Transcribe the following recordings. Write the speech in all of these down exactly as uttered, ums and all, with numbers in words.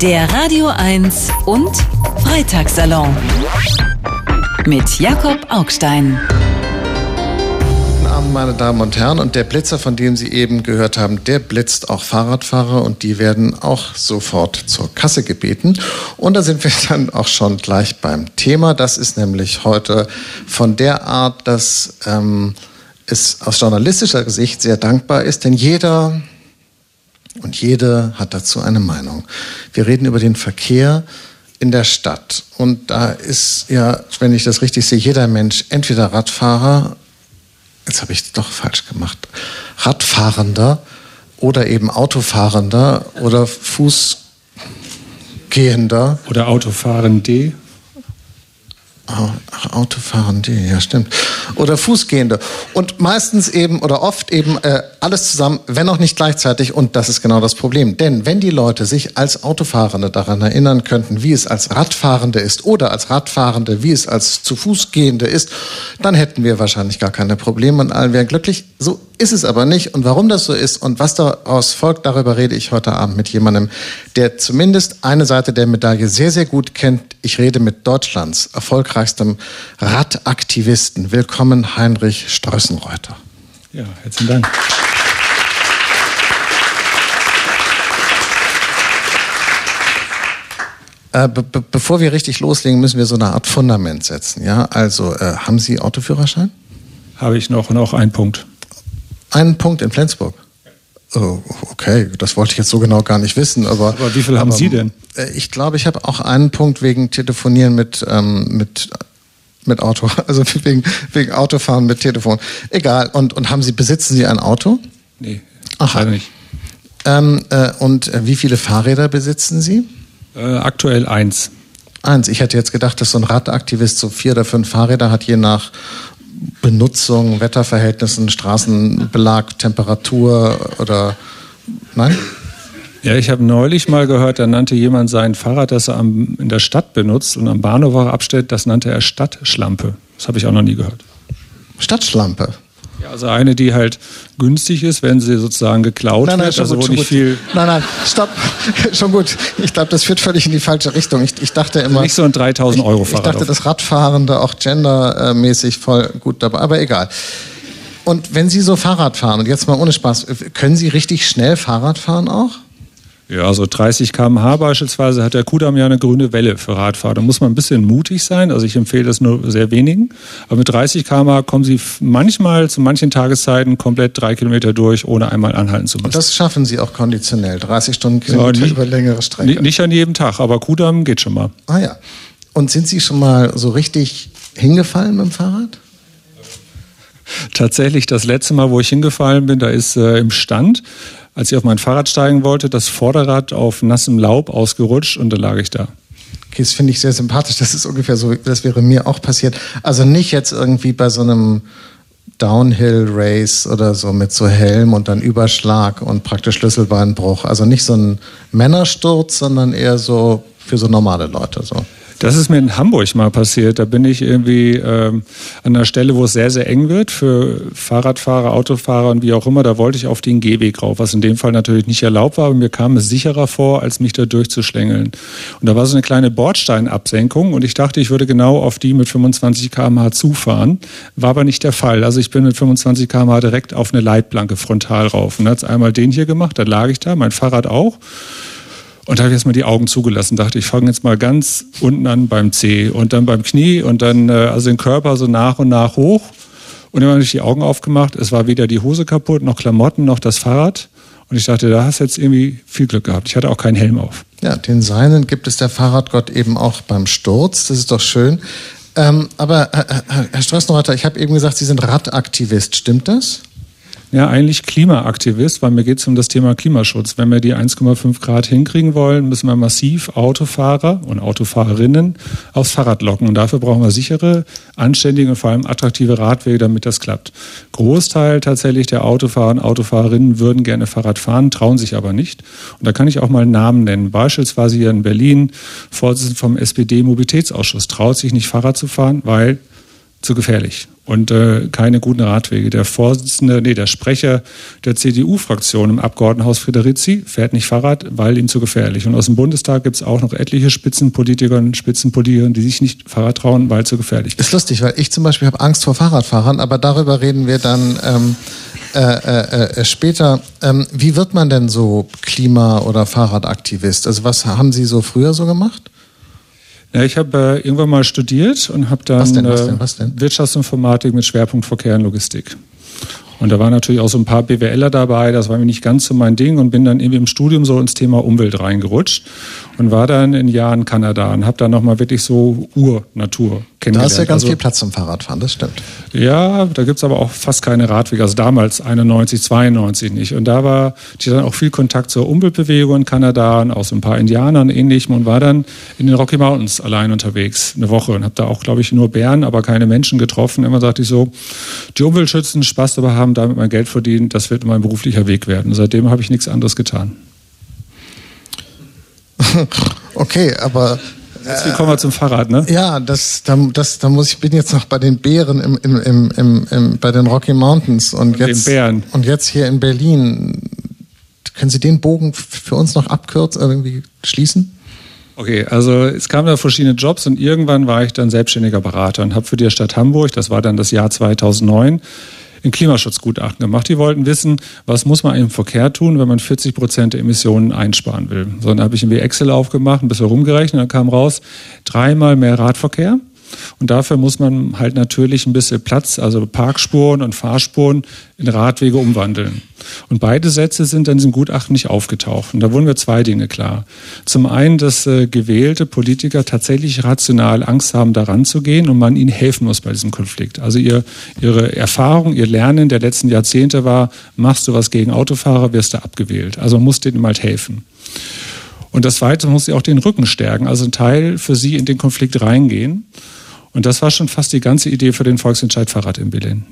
Der Radio eins und Freitagssalon mit Jakob Augstein. Guten Abend, meine Damen und Herren. Und der Blitzer, von dem Sie eben gehört haben, der blitzt auch Fahrradfahrer und die werden auch sofort zur Kasse gebeten. Und da sind wir dann auch schon gleich beim Thema. Das ist nämlich heute von der Art, dass ähm, es aus journalistischer Sicht sehr dankbar ist, denn jeder und jede hat dazu eine Meinung. Wir reden über den Verkehr in der Stadt. Und da ist ja, wenn ich das richtig sehe, jeder Mensch entweder Radfahrer, jetzt habe ich es doch falsch gemacht, Radfahrender oder eben Autofahrender oder Fußgehender. Oder Autofahrende. Ach, Autofahrende, ja stimmt. Oder Fußgehende. Und meistens eben oder oft eben äh, alles zusammen, wenn auch nicht gleichzeitig. Und das ist genau das Problem. Denn wenn die Leute sich als Autofahrende daran erinnern könnten, wie es als Radfahrende ist oder als Radfahrende, wie es als zu Fußgehende ist, dann hätten wir wahrscheinlich gar keine Probleme und allen wären glücklich. So ist es aber nicht. Und warum das so ist und was daraus folgt, darüber rede ich heute Abend mit jemandem, der zumindest eine Seite der Medaille sehr, sehr gut kennt. Ich rede mit Deutschlands erfolgreichstem Radaktivisten. Willkommen, Heinrich Strössenreuter. Ja, herzlichen Dank. Äh, be- be- bevor wir richtig loslegen, müssen wir so eine Art Fundament setzen. Ja, also äh, haben Sie Autoführerschein? Habe ich noch, noch einen Punkt. Einen Punkt in Flensburg? Oh, okay, das wollte ich jetzt so genau gar nicht wissen. Aber, aber wie viel haben aber, Sie denn? Äh, ich glaube, ich habe auch einen Punkt wegen Telefonieren mit, ähm, mit, mit Auto, also wegen, wegen Autofahren mit Telefon. Egal. Und, und haben Sie, besitzen Sie ein Auto? Nee, Ach, leider nicht. Ähm, äh, und äh, wie viele Fahrräder besitzen Sie? Äh, aktuell eins. Eins. Ich hätte jetzt gedacht, dass so ein Radaktivist so vier oder fünf Fahrräder hat, je nach Benutzung, Wetterverhältnissen, Straßenbelag, Temperatur oder... Nein? Ja, ich habe neulich mal gehört, da nannte jemand sein Fahrrad, das er am, in der Stadt benutzt und am Bahnhof abstellt, das nannte er Stadtschlampe. Das habe ich auch noch nie gehört. Stadtschlampe? Ja, also eine, die halt günstig ist, wenn sie sozusagen geklaut nein, nein, wird, schon also gut, wo schon nicht gut. viel... Nein, nein, stopp, schon gut. Ich glaube, das führt völlig in die falsche Richtung. Ich, ich dachte immer... Nicht so ein dreitausend Euro Fahrrad. Ich dachte, das Radfahrende auch gendermäßig voll gut dabei, aber egal. Und wenn Sie so Fahrrad fahren, und jetzt mal ohne Spaß, können Sie richtig schnell Fahrrad fahren auch? Ja, so dreißig Kilometer pro Stunde beispielsweise hat der Kudamm ja eine grüne Welle für Radfahrer. Da muss man ein bisschen mutig sein, also ich empfehle das nur sehr wenigen. Aber mit dreißig Kilometer pro Stunde kommen Sie manchmal zu manchen Tageszeiten komplett drei Kilometer durch, ohne einmal anhalten zu müssen. Und das schaffen Sie auch konditionell, dreißig Stundenkilometer ja, über längere Strecke? Nicht an jedem Tag, aber Kudamm geht schon mal. Ah ja. Und sind Sie schon mal so richtig hingefallen mit dem Fahrrad? Tatsächlich das letzte Mal, wo ich hingefallen bin, da ist äh, im Stand, als ich auf mein Fahrrad steigen wollte, das Vorderrad auf nassem Laub ausgerutscht und da lag ich da. Okay, das finde ich sehr sympathisch. Das ist ungefähr so, das wäre mir auch passiert. Also nicht jetzt irgendwie bei so einem Downhill-Race oder so mit so Helm und dann Überschlag und praktisch Schlüsselbeinbruch. Also nicht so ein Männersturz, sondern eher so für so normale Leute so. Das ist mir in Hamburg mal passiert. Da bin ich irgendwie ähm, an einer Stelle, wo es sehr, sehr eng wird für Fahrradfahrer, Autofahrer und wie auch immer. Da wollte ich auf den Gehweg rauf, was in dem Fall natürlich nicht erlaubt war. Aber mir kam es sicherer vor, als mich da durchzuschlängeln. Und da war so eine kleine Bordsteinabsenkung und ich dachte, ich würde genau auf die mit fünfundzwanzig Kilometer pro Stunde zufahren. War aber nicht der Fall. Also ich bin mit fünfundzwanzig Kilometer pro Stunde direkt auf eine Leitplanke frontal rauf. Und dann hat es einmal den hier gemacht, da lag ich da, mein Fahrrad auch. Und da habe ich jetzt mal die Augen zugelassen, dachte, ich fange jetzt mal ganz unten an beim Zeh und dann beim Knie und dann also den Körper so nach und nach hoch. Und dann habe ich die Augen aufgemacht, es war weder die Hose kaputt, noch Klamotten, noch das Fahrrad. Und ich dachte, da hast du jetzt irgendwie viel Glück gehabt. Ich hatte auch keinen Helm auf. Ja, den Seinen gibt es der Fahrradgott eben auch beim Sturz, das ist doch schön. Ähm, aber Herr, Herr Strössenreuter, ich habe eben gesagt, Sie sind Radaktivist, stimmt das? Ja, eigentlich Klimaaktivist, weil mir geht es um das Thema Klimaschutz. Wenn wir die eins Komma fünf Grad hinkriegen wollen, müssen wir massiv Autofahrer und Autofahrerinnen aufs Fahrrad locken. Und dafür brauchen wir sichere, anständige und vor allem attraktive Radwege, damit das klappt. Großteil tatsächlich der Autofahrer und Autofahrerinnen würden gerne Fahrrad fahren, trauen sich aber nicht. Und da kann ich auch mal Namen nennen. Beispielsweise hier in Berlin, Vorsitzender vom S P D-Mobilitätsausschuss, traut sich nicht Fahrrad zu fahren, weil zu gefährlich. und äh, keine guten Radwege. Der Vorsitzende, nee, der Sprecher der C D U-Fraktion im Abgeordnetenhaus Friederici fährt nicht Fahrrad, weil ihm zu gefährlich. Und aus dem Bundestag gibt es auch noch etliche Spitzenpolitiker und Spitzenpolitikerinnen, die sich nicht Fahrrad trauen, weil zu gefährlich ist. Ist lustig, weil ich zum Beispiel habe Angst vor Fahrradfahrern, aber darüber reden wir dann ähm, äh, äh, äh, später. Ähm, wie wird man denn so Klima- oder Fahrradaktivist? Also was haben Sie so früher so gemacht? Ja, ich habe äh, irgendwann mal studiert und habe dann was denn, was denn, was denn? Äh, Wirtschaftsinformatik mit Schwerpunkt Verkehr und Logistik. Und da waren natürlich auch so ein paar BWLer dabei, das war mir nicht ganz so mein Ding und bin dann irgendwie im Studium so ins Thema Umwelt reingerutscht und war dann in Jahren in Kanada und habe dann nochmal wirklich so Ur-Natur kennengelernt. Da ist ja ganz also, viel Platz zum Fahrradfahren, das stimmt. Ja, da gibt's aber auch fast keine Radwege, also damals einundneunzig, zweiundneunzig nicht. Und da war ich dann auch viel Kontakt zur Umweltbewegung in Kanada und auch so ein paar Indianern und Ähnlichem und war dann in den Rocky Mountains allein unterwegs, eine Woche und habe da auch, glaube ich, nur Bären, aber keine Menschen getroffen. Immer sagte ich so, die Umwelt schützen, Spaß dabei haben, damit mein Geld verdienen, das wird mein beruflicher Weg werden. Und seitdem habe ich nichts anderes getan. Okay, aber jetzt, wie kommen wir zum Fahrrad, ne? Ja, das, da, das, da muss ich bin jetzt noch bei den Bären im, im, im, im, im, bei den Rocky Mountains und, und jetzt den Bären. Und jetzt hier in Berlin. Können Sie den Bogen für uns noch abkürzen, irgendwie schließen? Okay, also es kamen da verschiedene Jobs und irgendwann war ich dann selbstständiger Berater und habe für die Stadt Hamburg, das war dann das Jahr zweitausendneun, ein Klimaschutzgutachten gemacht. Die wollten wissen, was muss man im Verkehr tun, wenn man vierzig Prozent der Emissionen einsparen will. So, dann habe ich irgendwie Excel aufgemacht, ein bisschen rumgerechnet, dann kam raus, dreimal mehr Radverkehr. Und dafür muss man halt natürlich ein bisschen Platz, also Parkspuren und Fahrspuren in Radwege umwandeln. Und beide Sätze sind in diesem Gutachten nicht aufgetaucht. Und da wurden mir zwei Dinge klar. Zum einen, dass äh, gewählte Politiker tatsächlich rational Angst haben, daran zu gehen und man ihnen helfen muss bei diesem Konflikt. Also ihr, ihre Erfahrung, ihr Lernen der letzten Jahrzehnte war, machst du was gegen Autofahrer, wirst du abgewählt. Also man muss denen halt helfen. Und das Zweite, man muss sie auch den Rücken stärken, also ein Teil für sie in den Konflikt reingehen. Und das war schon fast die ganze Idee für den Volksentscheid Fahrrad in Berlin.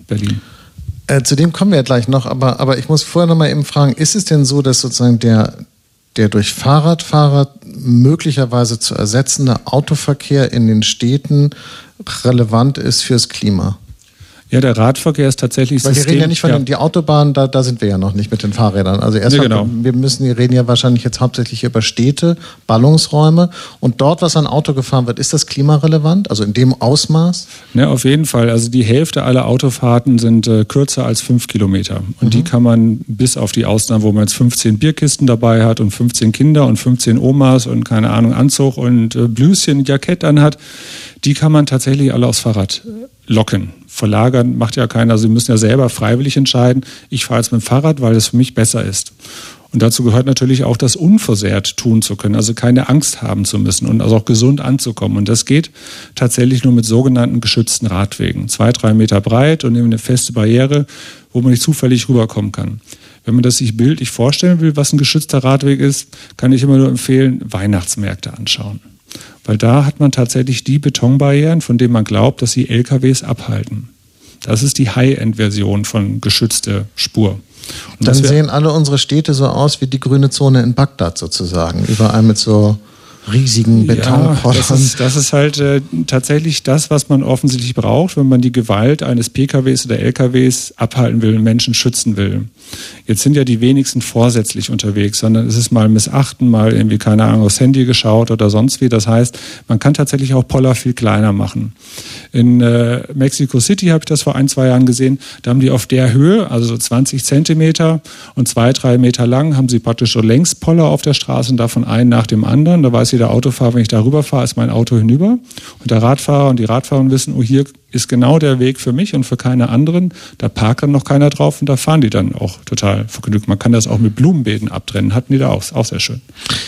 Äh, zu dem kommen wir ja gleich noch, aber, aber ich muss vorher noch mal eben fragen, ist es denn so, dass sozusagen der, der durch Fahrradfahrer möglicherweise zu ersetzende Autoverkehr in den Städten relevant ist fürs Klima? Ja, der Radverkehr ist tatsächlich Weil wir System, reden ja nicht von ja. den die Autobahnen, da, da sind wir ja noch nicht mit den Fahrrädern. Also erstmal, nee, genau. wir müssen, wir reden ja wahrscheinlich jetzt hauptsächlich über Städte, Ballungsräume und dort, was an Auto gefahren wird, ist das klimarelevant? Also in dem Ausmaß? Ja, auf jeden Fall. Also die Hälfte aller Autofahrten sind äh, kürzer als fünf Kilometer. Und mhm. die kann man bis auf die Ausnahmen, wo man jetzt fünfzehn Bierkisten dabei hat und fünfzehn Kinder und fünfzehn Omas und keine Ahnung, Anzug und äh, Blüschen, Jackett anhat, die kann man tatsächlich alle aufs Fahrrad locken. Verlagern macht ja keiner. Sie müssen ja selber freiwillig entscheiden, ich fahre jetzt mit dem Fahrrad, weil es für mich besser ist. Und dazu gehört natürlich auch, das unversehrt tun zu können, also keine Angst haben zu müssen und also auch gesund anzukommen. Und das geht tatsächlich nur mit sogenannten geschützten Radwegen. Zwei, drei Meter breit und eben eine feste Barriere, wo man nicht zufällig rüberkommen kann. Wenn man das sich bildlich vorstellen will, was ein geschützter Radweg ist, kann ich immer nur empfehlen, Weihnachtsmärkte anschauen. Weil da hat man tatsächlich die Betonbarrieren, von denen man glaubt, dass sie L K Ws abhalten. Das ist die High-End-Version von geschützter Spur. Und dann sehen alle unsere Städte so aus wie die grüne Zone in Bagdad sozusagen. Überall mit so riesigen Betonpollern. Ja, das ist, das ist halt äh, tatsächlich das, was man offensichtlich braucht, wenn man die Gewalt eines P K Ws oder L K Ws abhalten will, Menschen schützen will. Jetzt sind ja die wenigsten vorsätzlich unterwegs, sondern es ist mal missachten, mal irgendwie, keine Ahnung, aufs Handy geschaut oder sonst wie. Das heißt, man kann tatsächlich auch Poller viel kleiner machen. In äh, Mexico City habe ich das vor ein, zwei Jahren gesehen, da haben die auf der Höhe, also so zwanzig Zentimeter und zwei, drei Meter lang, haben sie praktisch so Längspoller auf der Straße und davon einen nach dem anderen. Da weiß jeder Autofahrer, wenn ich da rüberfahre, ist mein Auto hinüber. Und der Radfahrer und die Radfahrer wissen, oh, hier ist genau der Weg für mich und für keine anderen. Da parkt dann noch keiner drauf und da fahren die dann auch total vergnügt. Man kann das auch mit Blumenbeeten abtrennen. Hatten die da auch. Auch sehr schön.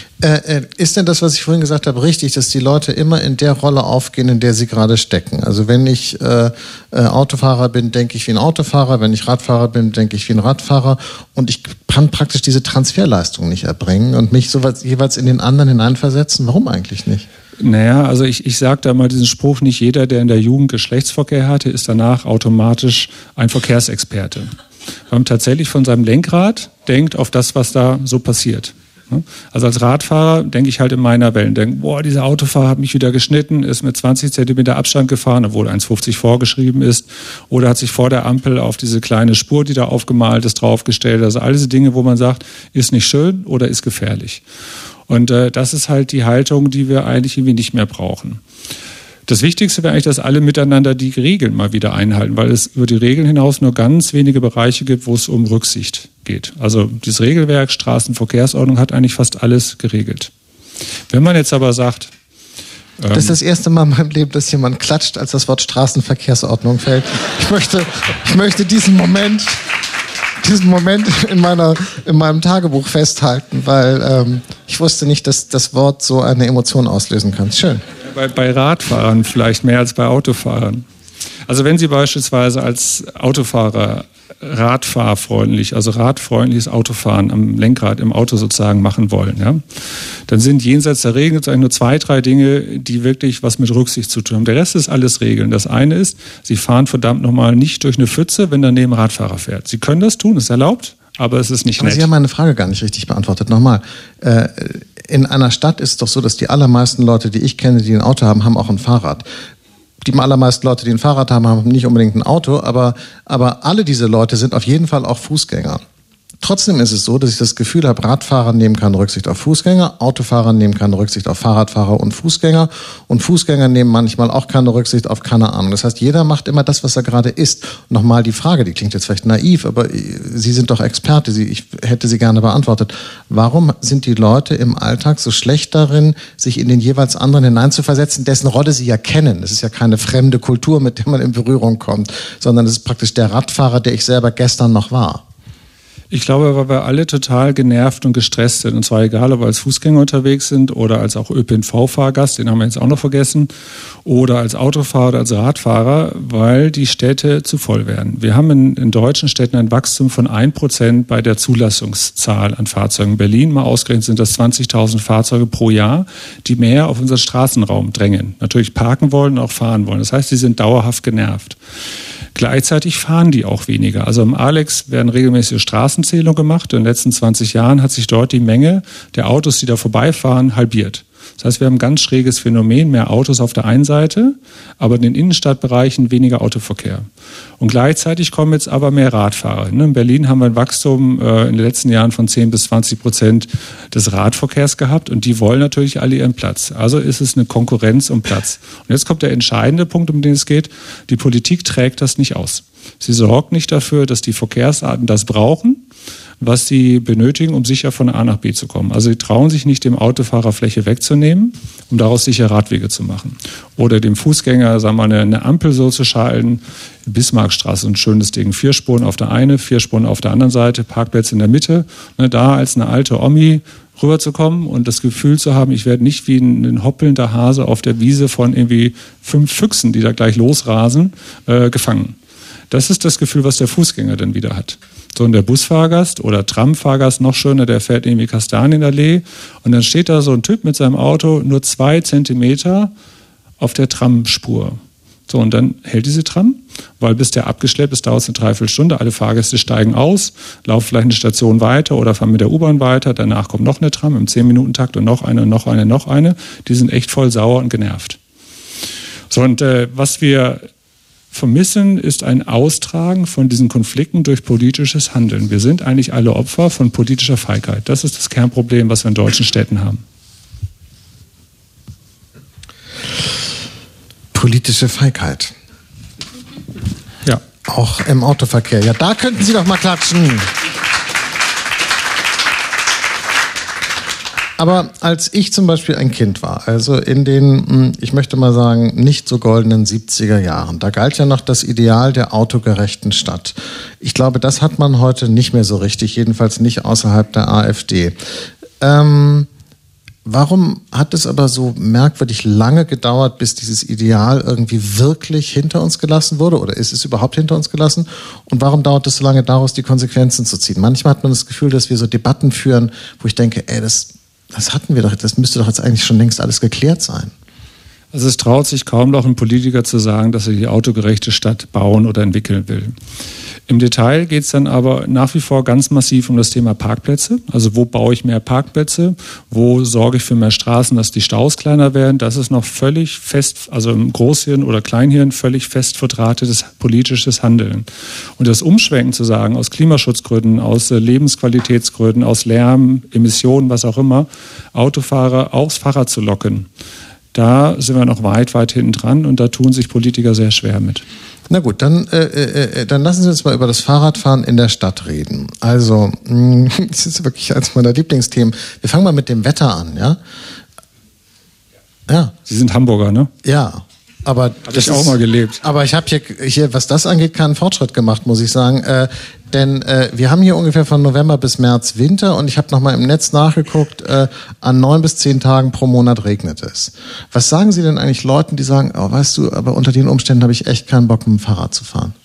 Äh, ist denn das, was ich vorhin gesagt habe, richtig, dass die Leute immer in der Rolle aufgehen, in der sie gerade stecken? Also wenn ich äh, äh, Autofahrer bin, denke ich wie ein Autofahrer. Wenn ich Radfahrer bin, denke ich wie ein Radfahrer. Und ich kann praktisch diese Transferleistung nicht erbringen und mich so jeweils in den anderen hineinversetzen. Warum eigentlich nicht? Naja, also ich, ich sage da mal diesen Spruch, nicht jeder, der in der Jugend Geschlechtsverkehr hatte, ist danach automatisch ein Verkehrsexperte. Weil man tatsächlich von seinem Lenkrad denkt auf das, was da so passiert. Also als Radfahrer denke ich halt in meiner Welt, denke, boah, dieser Autofahrer hat mich wieder geschnitten, ist mit zwanzig Zentimeter Abstand gefahren, obwohl eins fünfzig vorgeschrieben ist, oder hat sich vor der Ampel auf diese kleine Spur, die da aufgemalt ist, draufgestellt. Also all diese Dinge, wo man sagt, ist nicht schön oder ist gefährlich. Und äh, das ist halt die Haltung, die wir eigentlich irgendwie nicht mehr brauchen. Das Wichtigste wäre eigentlich, dass alle miteinander die Regeln mal wieder einhalten, weil es über die Regeln hinaus nur ganz wenige Bereiche gibt, wo es um Rücksicht geht. Also dieses Regelwerk, Straßenverkehrsordnung hat eigentlich fast alles geregelt. Wenn man jetzt aber sagt... Ähm, das ist das erste Mal in meinem Leben, dass jemand klatscht, als das Wort Straßenverkehrsordnung fällt. Ich möchte, ich möchte diesen Moment... diesen Moment in meiner in meinem Tagebuch festhalten, weil ähm, ich wusste nicht, dass das Wort so eine Emotion auslösen kann. Schön. Bei, bei Radfahrern vielleicht mehr als bei Autofahrern. Also wenn Sie beispielsweise als Autofahrer radfahrfreundlich, also radfreundliches Autofahren am Lenkrad im Auto sozusagen machen wollen, ja, dann sind jenseits der Regeln sozusagen nur zwei, drei Dinge, die wirklich was mit Rücksicht zu tun haben. Der Rest ist alles Regeln. Das eine ist, Sie fahren verdammt nochmal nicht durch eine Pfütze, wenn daneben ein Radfahrer fährt. Sie können das tun, ist erlaubt, aber es ist nicht aber nett. Sie haben meine Frage gar nicht richtig beantwortet. Nochmal, äh, in einer Stadt ist es doch so, dass die allermeisten Leute, die ich kenne, die ein Auto haben, haben auch ein Fahrrad. Die allermeisten Leute, die ein Fahrrad haben, haben nicht unbedingt ein Auto, aber, aber alle diese Leute sind auf jeden Fall auch Fußgänger. Trotzdem ist es so, dass ich das Gefühl habe, Radfahrer nehmen keine Rücksicht auf Fußgänger, Autofahrer nehmen keine Rücksicht auf Fahrradfahrer und Fußgänger und Fußgänger nehmen manchmal auch keine Rücksicht auf keine Ahnung. Das heißt, jeder macht immer das, was er gerade ist. Nochmal die Frage, die klingt jetzt vielleicht naiv, aber Sie sind doch Experte, Sie, ich hätte sie gerne beantwortet. Warum sind die Leute im Alltag so schlecht darin, sich in den jeweils anderen hineinzuversetzen, dessen Rolle sie ja kennen? Es ist ja keine fremde Kultur, mit der man in Berührung kommt, sondern es ist praktisch der Radfahrer, der ich selber gestern noch war. Ich glaube, weil wir alle total genervt und gestresst sind. Und zwar egal, ob wir als Fußgänger unterwegs sind oder als auch Ö P N V-Fahrgast, den haben wir jetzt auch noch vergessen, oder als Autofahrer oder als Radfahrer, weil die Städte zu voll werden. Wir haben in, in deutschen Städten ein Wachstum von ein Prozent bei der Zulassungszahl an Fahrzeugen. In Berlin mal ausgerechnet sind das zwanzigtausend Fahrzeuge pro Jahr, die mehr auf unseren Straßenraum drängen. Natürlich parken wollen und auch fahren wollen. Das heißt, sie sind dauerhaft genervt. Gleichzeitig fahren die auch weniger. Also im Alex werden regelmäßige Straßenzählungen gemacht. In den letzten zwanzig Jahren hat sich dort die Menge der Autos, die da vorbeifahren, halbiert. Das heißt, wir haben ein ganz schräges Phänomen, mehr Autos auf der einen Seite, aber in den Innenstadtbereichen weniger Autoverkehr. Und gleichzeitig kommen jetzt aber mehr Radfahrer. In Berlin haben wir ein Wachstum in den letzten Jahren von zehn bis zwanzig Prozent des Radverkehrs gehabt und die wollen natürlich alle ihren Platz. Also ist es eine Konkurrenz um Platz. Und jetzt kommt der entscheidende Punkt, um den es geht. Die Politik trägt das nicht aus. Sie sorgt nicht dafür, dass die Verkehrsarten das brauchen, was sie benötigen, um sicher von A nach B zu kommen. Also sie trauen sich nicht, dem Autofahrer Fläche wegzunehmen, um daraus sicher Radwege zu machen. Oder dem Fußgänger, sagen wir mal, eine Ampel so zu schalten. Bismarckstraße, ein schönes Ding. Vier Spuren auf der einen, vier Spuren auf der anderen Seite, Parkplätze in der Mitte. Ne, da als eine alte Omi rüberzukommen und das Gefühl zu haben, ich werde nicht wie ein, ein hoppelnder Hase auf der Wiese von irgendwie fünf Füchsen, die da gleich losrasen, äh, gefangen. Das ist das Gefühl, was der Fußgänger dann wieder hat. So, und der Busfahrgast oder Tramfahrgast, noch schöner, der fährt irgendwie Kastanienallee und dann steht da so ein Typ mit seinem Auto nur zwei Zentimeter auf der Tramspur. So, und dann hält diese Tram, weil bis der abgeschleppt ist, dauert es eine Dreiviertelstunde. Alle Fahrgäste steigen aus, laufen vielleicht eine Station weiter oder fahren mit der U-Bahn weiter. Danach kommt noch eine Tram im zehn-Minuten-Takt und noch eine, noch eine, noch eine. Die sind echt voll sauer und genervt. So, und äh, was wir vermissen, ist ein Austragen von diesen Konflikten durch politisches Handeln. Wir sind eigentlich alle Opfer von politischer Feigheit. Das ist das Kernproblem, was wir in deutschen Städten haben. Politische Feigheit. Ja. Auch im Autoverkehr. Ja, da könnten Sie doch mal klatschen. Aber als ich zum Beispiel ein Kind war, also in den, ich möchte mal sagen, nicht so goldenen siebziger Jahren, da galt ja noch das Ideal der autogerechten Stadt. Ich glaube, das hat man heute nicht mehr so richtig, jedenfalls nicht außerhalb der AfD. Ähm, warum hat es aber so merkwürdig lange gedauert, bis dieses Ideal irgendwie wirklich hinter uns gelassen wurde? Oder ist es überhaupt hinter uns gelassen? Und warum dauert es so lange, daraus die Konsequenzen zu ziehen? Manchmal hat man das Gefühl, dass wir so Debatten führen, wo ich denke, ey, das... Das hatten wir doch, das müsste doch jetzt eigentlich schon längst alles geklärt sein. Also es traut sich kaum noch ein Politiker zu sagen, dass er die autogerechte Stadt bauen oder entwickeln will. Im Detail geht es dann aber nach wie vor ganz massiv um das Thema Parkplätze. Also wo baue ich mehr Parkplätze? Wo sorge ich für mehr Straßen, dass die Staus kleiner werden? Das ist noch völlig fest, also im Großhirn oder Kleinhirn völlig fest verdrahtetes politisches Handeln. Und das Umschwenken zu sagen, aus Klimaschutzgründen, aus Lebensqualitätsgründen, aus Lärm, Emissionen, was auch immer, Autofahrer aufs Fahrrad zu locken, da sind wir noch weit, weit hinten dran und da tun sich Politiker sehr schwer mit. Na gut, dann, äh, äh, dann lassen Sie uns mal über das Fahrradfahren in der Stadt reden. Also, mh, das ist wirklich eines meiner Lieblingsthemen. Wir fangen mal mit dem Wetter an, ja? Ja. Sie sind Hamburger, ne? Ja. Aber Habe ich auch ist, mal gelebt. Aber ich habe hier, hier, was das angeht, keinen Fortschritt gemacht, muss ich sagen. Äh, denn äh, wir haben hier ungefähr von November bis März Winter und ich habe nochmal im Netz nachgeguckt, äh, an neun bis zehn Tagen pro Monat regnet es. Was sagen Sie denn eigentlich Leuten, die sagen, oh, weißt du, aber unter den Umständen habe ich echt keinen Bock, mit dem Fahrrad zu fahren?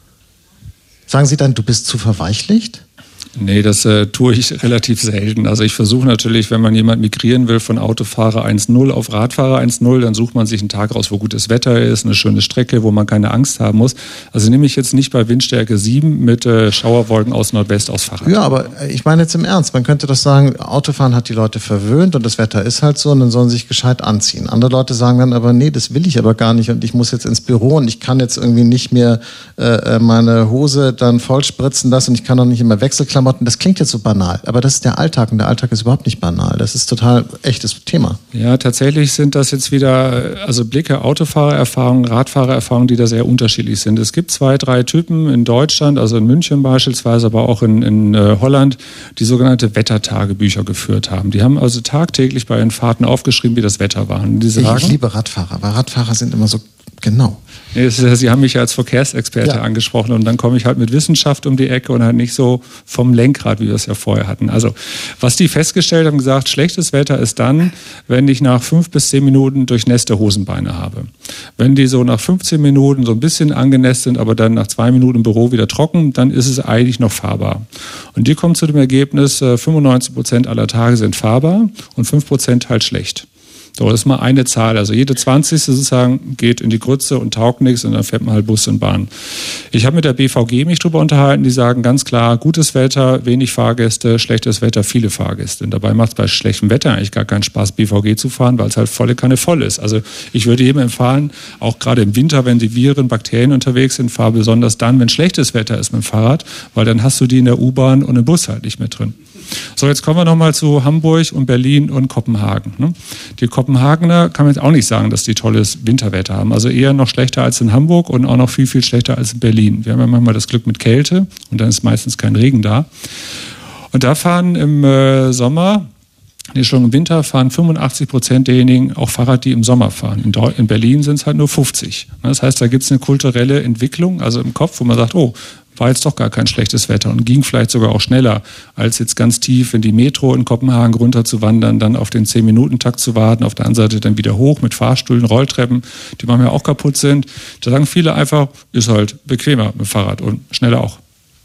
Sagen Sie dann, du bist zu verweichlicht? Nee, das äh, tue ich relativ selten. Also ich versuche natürlich, wenn man jemand migrieren will von Autofahrer eins null auf Radfahrer eins null, dann sucht man sich einen Tag raus, wo gutes Wetter ist, eine schöne Strecke, wo man keine Angst haben muss. Also nehme ich jetzt nicht bei Windstärke sieben mit äh, Schauerwolken aus Nordwest aus Fahrrad. Ja, aber ich meine jetzt im Ernst, man könnte doch sagen, Autofahren hat die Leute verwöhnt und das Wetter ist halt so und dann sollen sie sich gescheit anziehen. Andere Leute sagen dann aber, nee, das will ich aber gar nicht und ich muss jetzt ins Büro und ich kann jetzt irgendwie nicht mehr äh, meine Hose dann voll spritzen lassen und ich kann auch nicht immer Wechselklamotten. Das klingt jetzt so banal, aber das ist der Alltag und der Alltag ist überhaupt nicht banal. Das ist total echtes Thema. Ja, tatsächlich sind das jetzt wieder, also Blicke, Autofahrererfahrungen, Radfahrererfahrungen, die da sehr unterschiedlich sind. Es gibt zwei, drei Typen in Deutschland, also in München beispielsweise, aber auch in, in äh, Holland, die sogenannte Wettertagebücher geführt haben. Die haben also tagtäglich bei ihren Fahrten aufgeschrieben, wie das Wetter war. Und die sagen, ich, ich liebe Radfahrer, weil Radfahrer sind immer so genau. Nee, ist, Sie haben mich ja als Verkehrsexperte ja. angesprochen und dann komme ich halt mit Wissenschaft um die Ecke und halt nicht so vom Lenkrad, wie wir es ja vorher hatten. Also was die festgestellt haben, gesagt, schlechtes Wetter ist dann, wenn ich nach fünf bis zehn Minuten durchnässte Hosenbeine habe. Wenn die so nach fünfzehn Minuten so ein bisschen angenässt sind, aber dann nach zwei Minuten im Büro wieder trocken, dann ist es eigentlich noch fahrbar. Und die kommen zu dem Ergebnis, fünfundneunzig Prozent aller Tage sind fahrbar und fünf Prozent halt schlecht. So, das ist mal eine Zahl. Also jede zwanzigste sozusagen geht in die Grütze und taugt nichts und dann fährt man halt Bus und Bahn. Ich habe mit der B V G mich drüber unterhalten, die sagen ganz klar, gutes Wetter, wenig Fahrgäste, schlechtes Wetter, viele Fahrgäste. Und dabei macht es bei schlechtem Wetter eigentlich gar keinen Spaß, B V G zu fahren, weil es halt volle Kanne voll ist. Also ich würde jedem empfehlen, auch gerade im Winter, wenn die Viren, Bakterien unterwegs sind, fahr besonders dann, wenn schlechtes Wetter ist mit dem Fahrrad, weil dann hast du die in der U-Bahn und im Bus halt nicht mit drin. So, jetzt kommen wir nochmal zu Hamburg und Berlin und Kopenhagen. Die Kopenhagener kann man jetzt auch nicht sagen, dass die tolles Winterwetter haben. Also eher noch schlechter als in Hamburg und auch noch viel, viel schlechter als in Berlin. Wir haben ja manchmal das Glück mit Kälte und dann ist meistens kein Regen da. Und da fahren im äh, Sommer, nee, schon im Winter fahren fünfundachtzig Prozent derjenigen auch Fahrrad, die im Sommer fahren. In, Deu- in Berlin sind es halt nur fünfzig. Das heißt, da gibt es eine kulturelle Entwicklung, also im Kopf, wo man sagt, oh, war jetzt doch gar kein schlechtes Wetter und ging vielleicht sogar auch schneller, als jetzt ganz tief in die Metro in Kopenhagen runter zu wandern, dann auf den zehn-Minuten-Takt zu warten, auf der anderen Seite dann wieder hoch mit Fahrstühlen, Rolltreppen, die manchmal auch kaputt sind. Da sagen viele einfach, ist halt bequemer mit dem Fahrrad und schneller auch.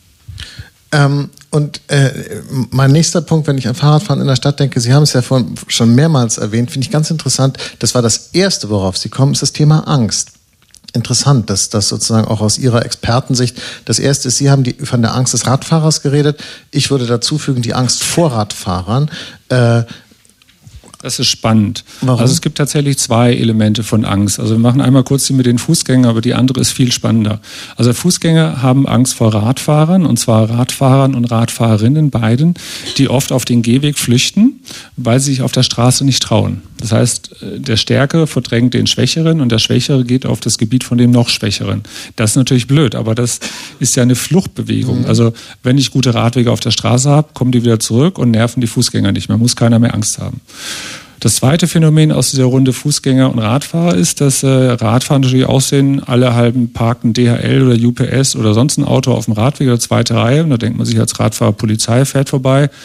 Ähm, und äh, mein nächster Punkt, wenn ich an Fahrradfahren in der Stadt denke, Sie haben es ja vorhin schon mehrmals erwähnt, finde ich ganz interessant, das war das Erste, worauf Sie kommen, ist das Thema Angst. Interessant, dass das sozusagen auch aus Ihrer Expertensicht, das Erste ist, Sie haben die, von der Angst des Radfahrers geredet, ich würde dazu fügen, die Angst vor Radfahrern. Äh, Das ist spannend. Warum? Also es gibt tatsächlich zwei Elemente von Angst. Also wir machen einmal kurz die mit den Fußgängern, aber die andere ist viel spannender. Also Fußgänger haben Angst vor Radfahrern, und zwar Radfahrern und Radfahrerinnen, beiden, die oft auf den Gehweg flüchten, weil sie sich auf der Straße nicht trauen. Das heißt, der Stärkere verdrängt den Schwächeren und der Schwächere geht auf das Gebiet von dem noch Schwächeren. Das ist natürlich blöd, aber das ist ja eine Fluchtbewegung. Mhm. Also wenn ich gute Radwege auf der Straße habe, kommen die wieder zurück und nerven die Fußgänger nicht mehr. Muss keiner mehr Angst haben. Das zweite Phänomen aus dieser Runde Fußgänger und Radfahrer ist, dass äh, Radfahrer natürlich aussehen, alle halben parkt ein D H L oder U P S oder sonst ein Auto auf dem Radweg oder zweite Reihe. Und da denkt man sich als Radfahrer, Polizei fährt vorbei.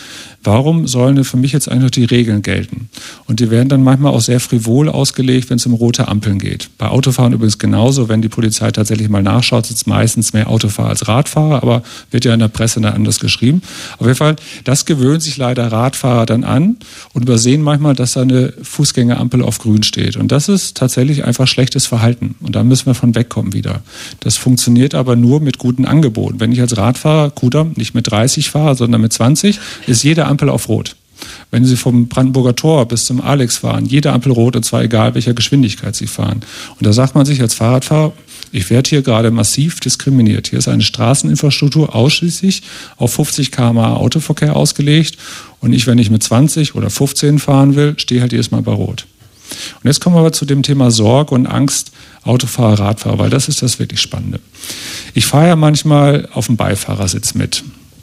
warum sollen für mich jetzt eigentlich noch die Regeln gelten? Und die werden dann manchmal auch sehr frivol ausgelegt, wenn es um rote Ampeln geht. Bei Autofahren übrigens genauso, wenn die Polizei tatsächlich mal nachschaut, sitzt meistens mehr Autofahrer als Radfahrer, aber wird ja in der Presse dann anders geschrieben. Auf jeden Fall, das gewöhnt sich leider Radfahrer dann an und übersehen manchmal, dass da eine Fußgängerampel auf grün steht. Und das ist tatsächlich einfach schlechtes Verhalten. Und da müssen wir von wegkommen wieder. Das funktioniert aber nur mit guten Angeboten. Wenn ich als Radfahrer, Kudamm, nicht mit dreißig fahre, sondern mit zwanzig, ist jede Ampel auf Rot. Wenn Sie vom Brandenburger Tor bis zum Alex fahren, jede Ampel rot, und zwar egal, welcher Geschwindigkeit Sie fahren. Und da sagt man sich als Fahrradfahrer, ich werde hier gerade massiv diskriminiert. Hier ist eine Straßeninfrastruktur ausschließlich auf fünfzig Kilometer pro Stunde Autoverkehr ausgelegt. Und ich, wenn ich mit zwanzig oder fünfzehn fahren will, stehe halt jedes Mal bei Rot. Und jetzt kommen wir aber zu dem Thema Sorge und Angst Autofahrer, Radfahrer, weil das ist das wirklich Spannende. Ich fahre ja manchmal auf dem Beifahrersitz mit.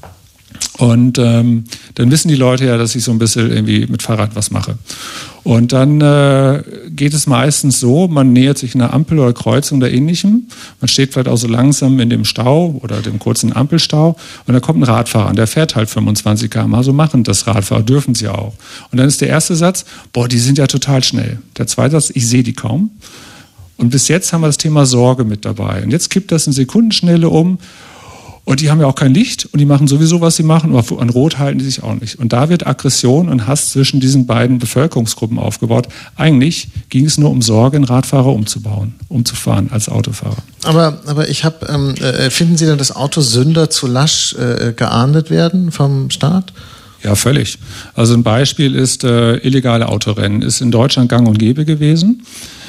Und ähm, dann wissen die Leute ja, dass ich so ein bisschen irgendwie mit Fahrrad was mache. Und dann äh, geht es meistens so, man nähert sich einer Ampel oder Kreuzung oder Ähnlichem. Man steht vielleicht auch so langsam in dem Stau oder dem kurzen Ampelstau. Und da kommt ein Radfahrer an, der fährt halt fünfundzwanzig Kilometer pro Stunde. So machen das Radfahrer, dürfen sie auch. Und dann ist der erste Satz, boah, die sind ja total schnell. Der zweite Satz, ich sehe die kaum. Und bis jetzt haben wir das Thema Sorge mit dabei. Und jetzt kippt das in Sekundenschnelle um. Und die haben ja auch kein Licht und die machen sowieso, was sie machen, aber an Rot halten die sich auch nicht. Und da wird Aggression und Hass zwischen diesen beiden Bevölkerungsgruppen aufgebaut. Eigentlich ging es nur um Sorge, einen Radfahrer umzubauen, umzufahren als Autofahrer. Aber, aber ich habe, ähm, äh, finden Sie denn, dass Autosünder zu lasch äh, geahndet werden vom Staat? Ja, völlig. Also ein Beispiel ist äh, illegale Autorennen. Ist in Deutschland gang und gäbe gewesen.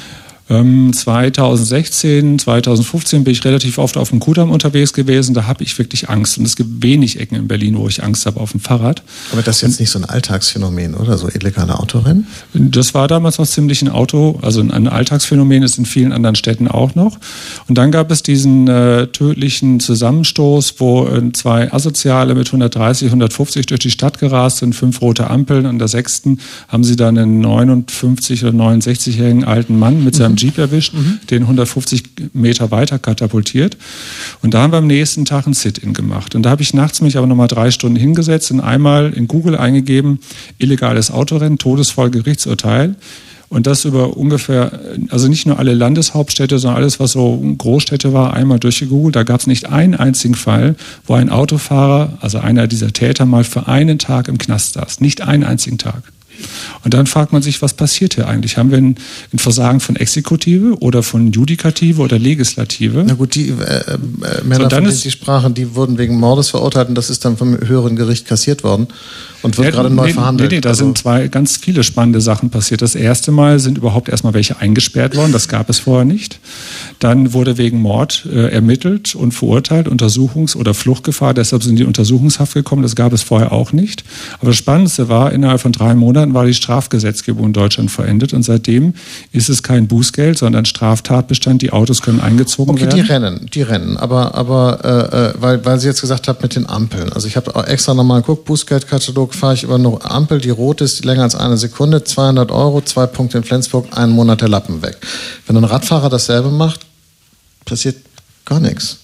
Ähm, zweitausendsechzehn, zweitausendfünfzehn bin ich relativ oft auf dem Kudamm unterwegs gewesen. Da habe ich wirklich Angst. Und es gibt wenig Ecken in Berlin, wo ich Angst habe auf dem Fahrrad. Aber das ist jetzt nicht so ein Alltagsphänomen, oder? So illegale Autorennen? Das war damals noch ziemlich ein Auto, also ein Alltagsphänomen, ist in vielen anderen Städten auch noch. Und dann gab es diesen äh, tödlichen Zusammenstoß, wo äh, zwei Asoziale mit hundertdreißig, hundertfünfzig durch die Stadt gerast sind, fünf rote Ampeln. An der sechsten haben sie dann einen neunundfünfzig- oder neunundsechzigjährigen alten Mann mit seinem Jeep erwischt, mhm. den hundertfünfzig Meter weiter katapultiert. Und da haben wir am nächsten Tag ein Sit-in gemacht. Und da habe ich nachts mich aber nochmal drei Stunden hingesetzt und einmal in Google eingegeben, illegales Autorennen, Todesfolge-Gerichtsurteil. Und das über ungefähr, also nicht nur alle Landeshauptstädte, sondern alles, was so Großstädte war, einmal durchgegoogelt. Da gab es nicht einen einzigen Fall, wo ein Autofahrer, also einer dieser Täter, mal für einen Tag im Knast saß. Nicht einen einzigen Tag. Und dann fragt man sich, was passiert hier eigentlich? Haben wir ein, ein Versagen von Exekutive oder von Judikative oder Legislative? Na gut, die äh, äh, Männer, so, von denen Sie sprachen, die wurden wegen Mordes verurteilt und das ist dann vom höheren Gericht kassiert worden und wird ja, gerade neu nee, verhandelt. Nee, nee, da also sind zwei ganz viele spannende Sachen passiert. Das erste Mal sind überhaupt erstmal welche eingesperrt worden, das gab es vorher nicht. Dann wurde wegen Mord äh, ermittelt und verurteilt, Untersuchungs- oder Fluchtgefahr, deshalb sind die in Untersuchungshaft gekommen, das gab es vorher auch nicht. Aber das Spannendste war, innerhalb von drei Monaten war die Strafgesetzgebung in Deutschland verändert und seitdem ist es kein Bußgeld, sondern Straftatbestand. Die Autos können eingezogen okay, werden. Die rennen, die rennen. Aber, aber äh, weil, weil Sie jetzt gesagt haben mit den Ampeln. Also ich habe extra nochmal geguckt, Bußgeldkatalog, fahre ich über eine Ampel, die rot ist, länger als eine Sekunde, zweihundert Euro, zwei Punkte in Flensburg, einen Monat der Lappen weg. Wenn ein Radfahrer dasselbe macht, passiert gar nichts.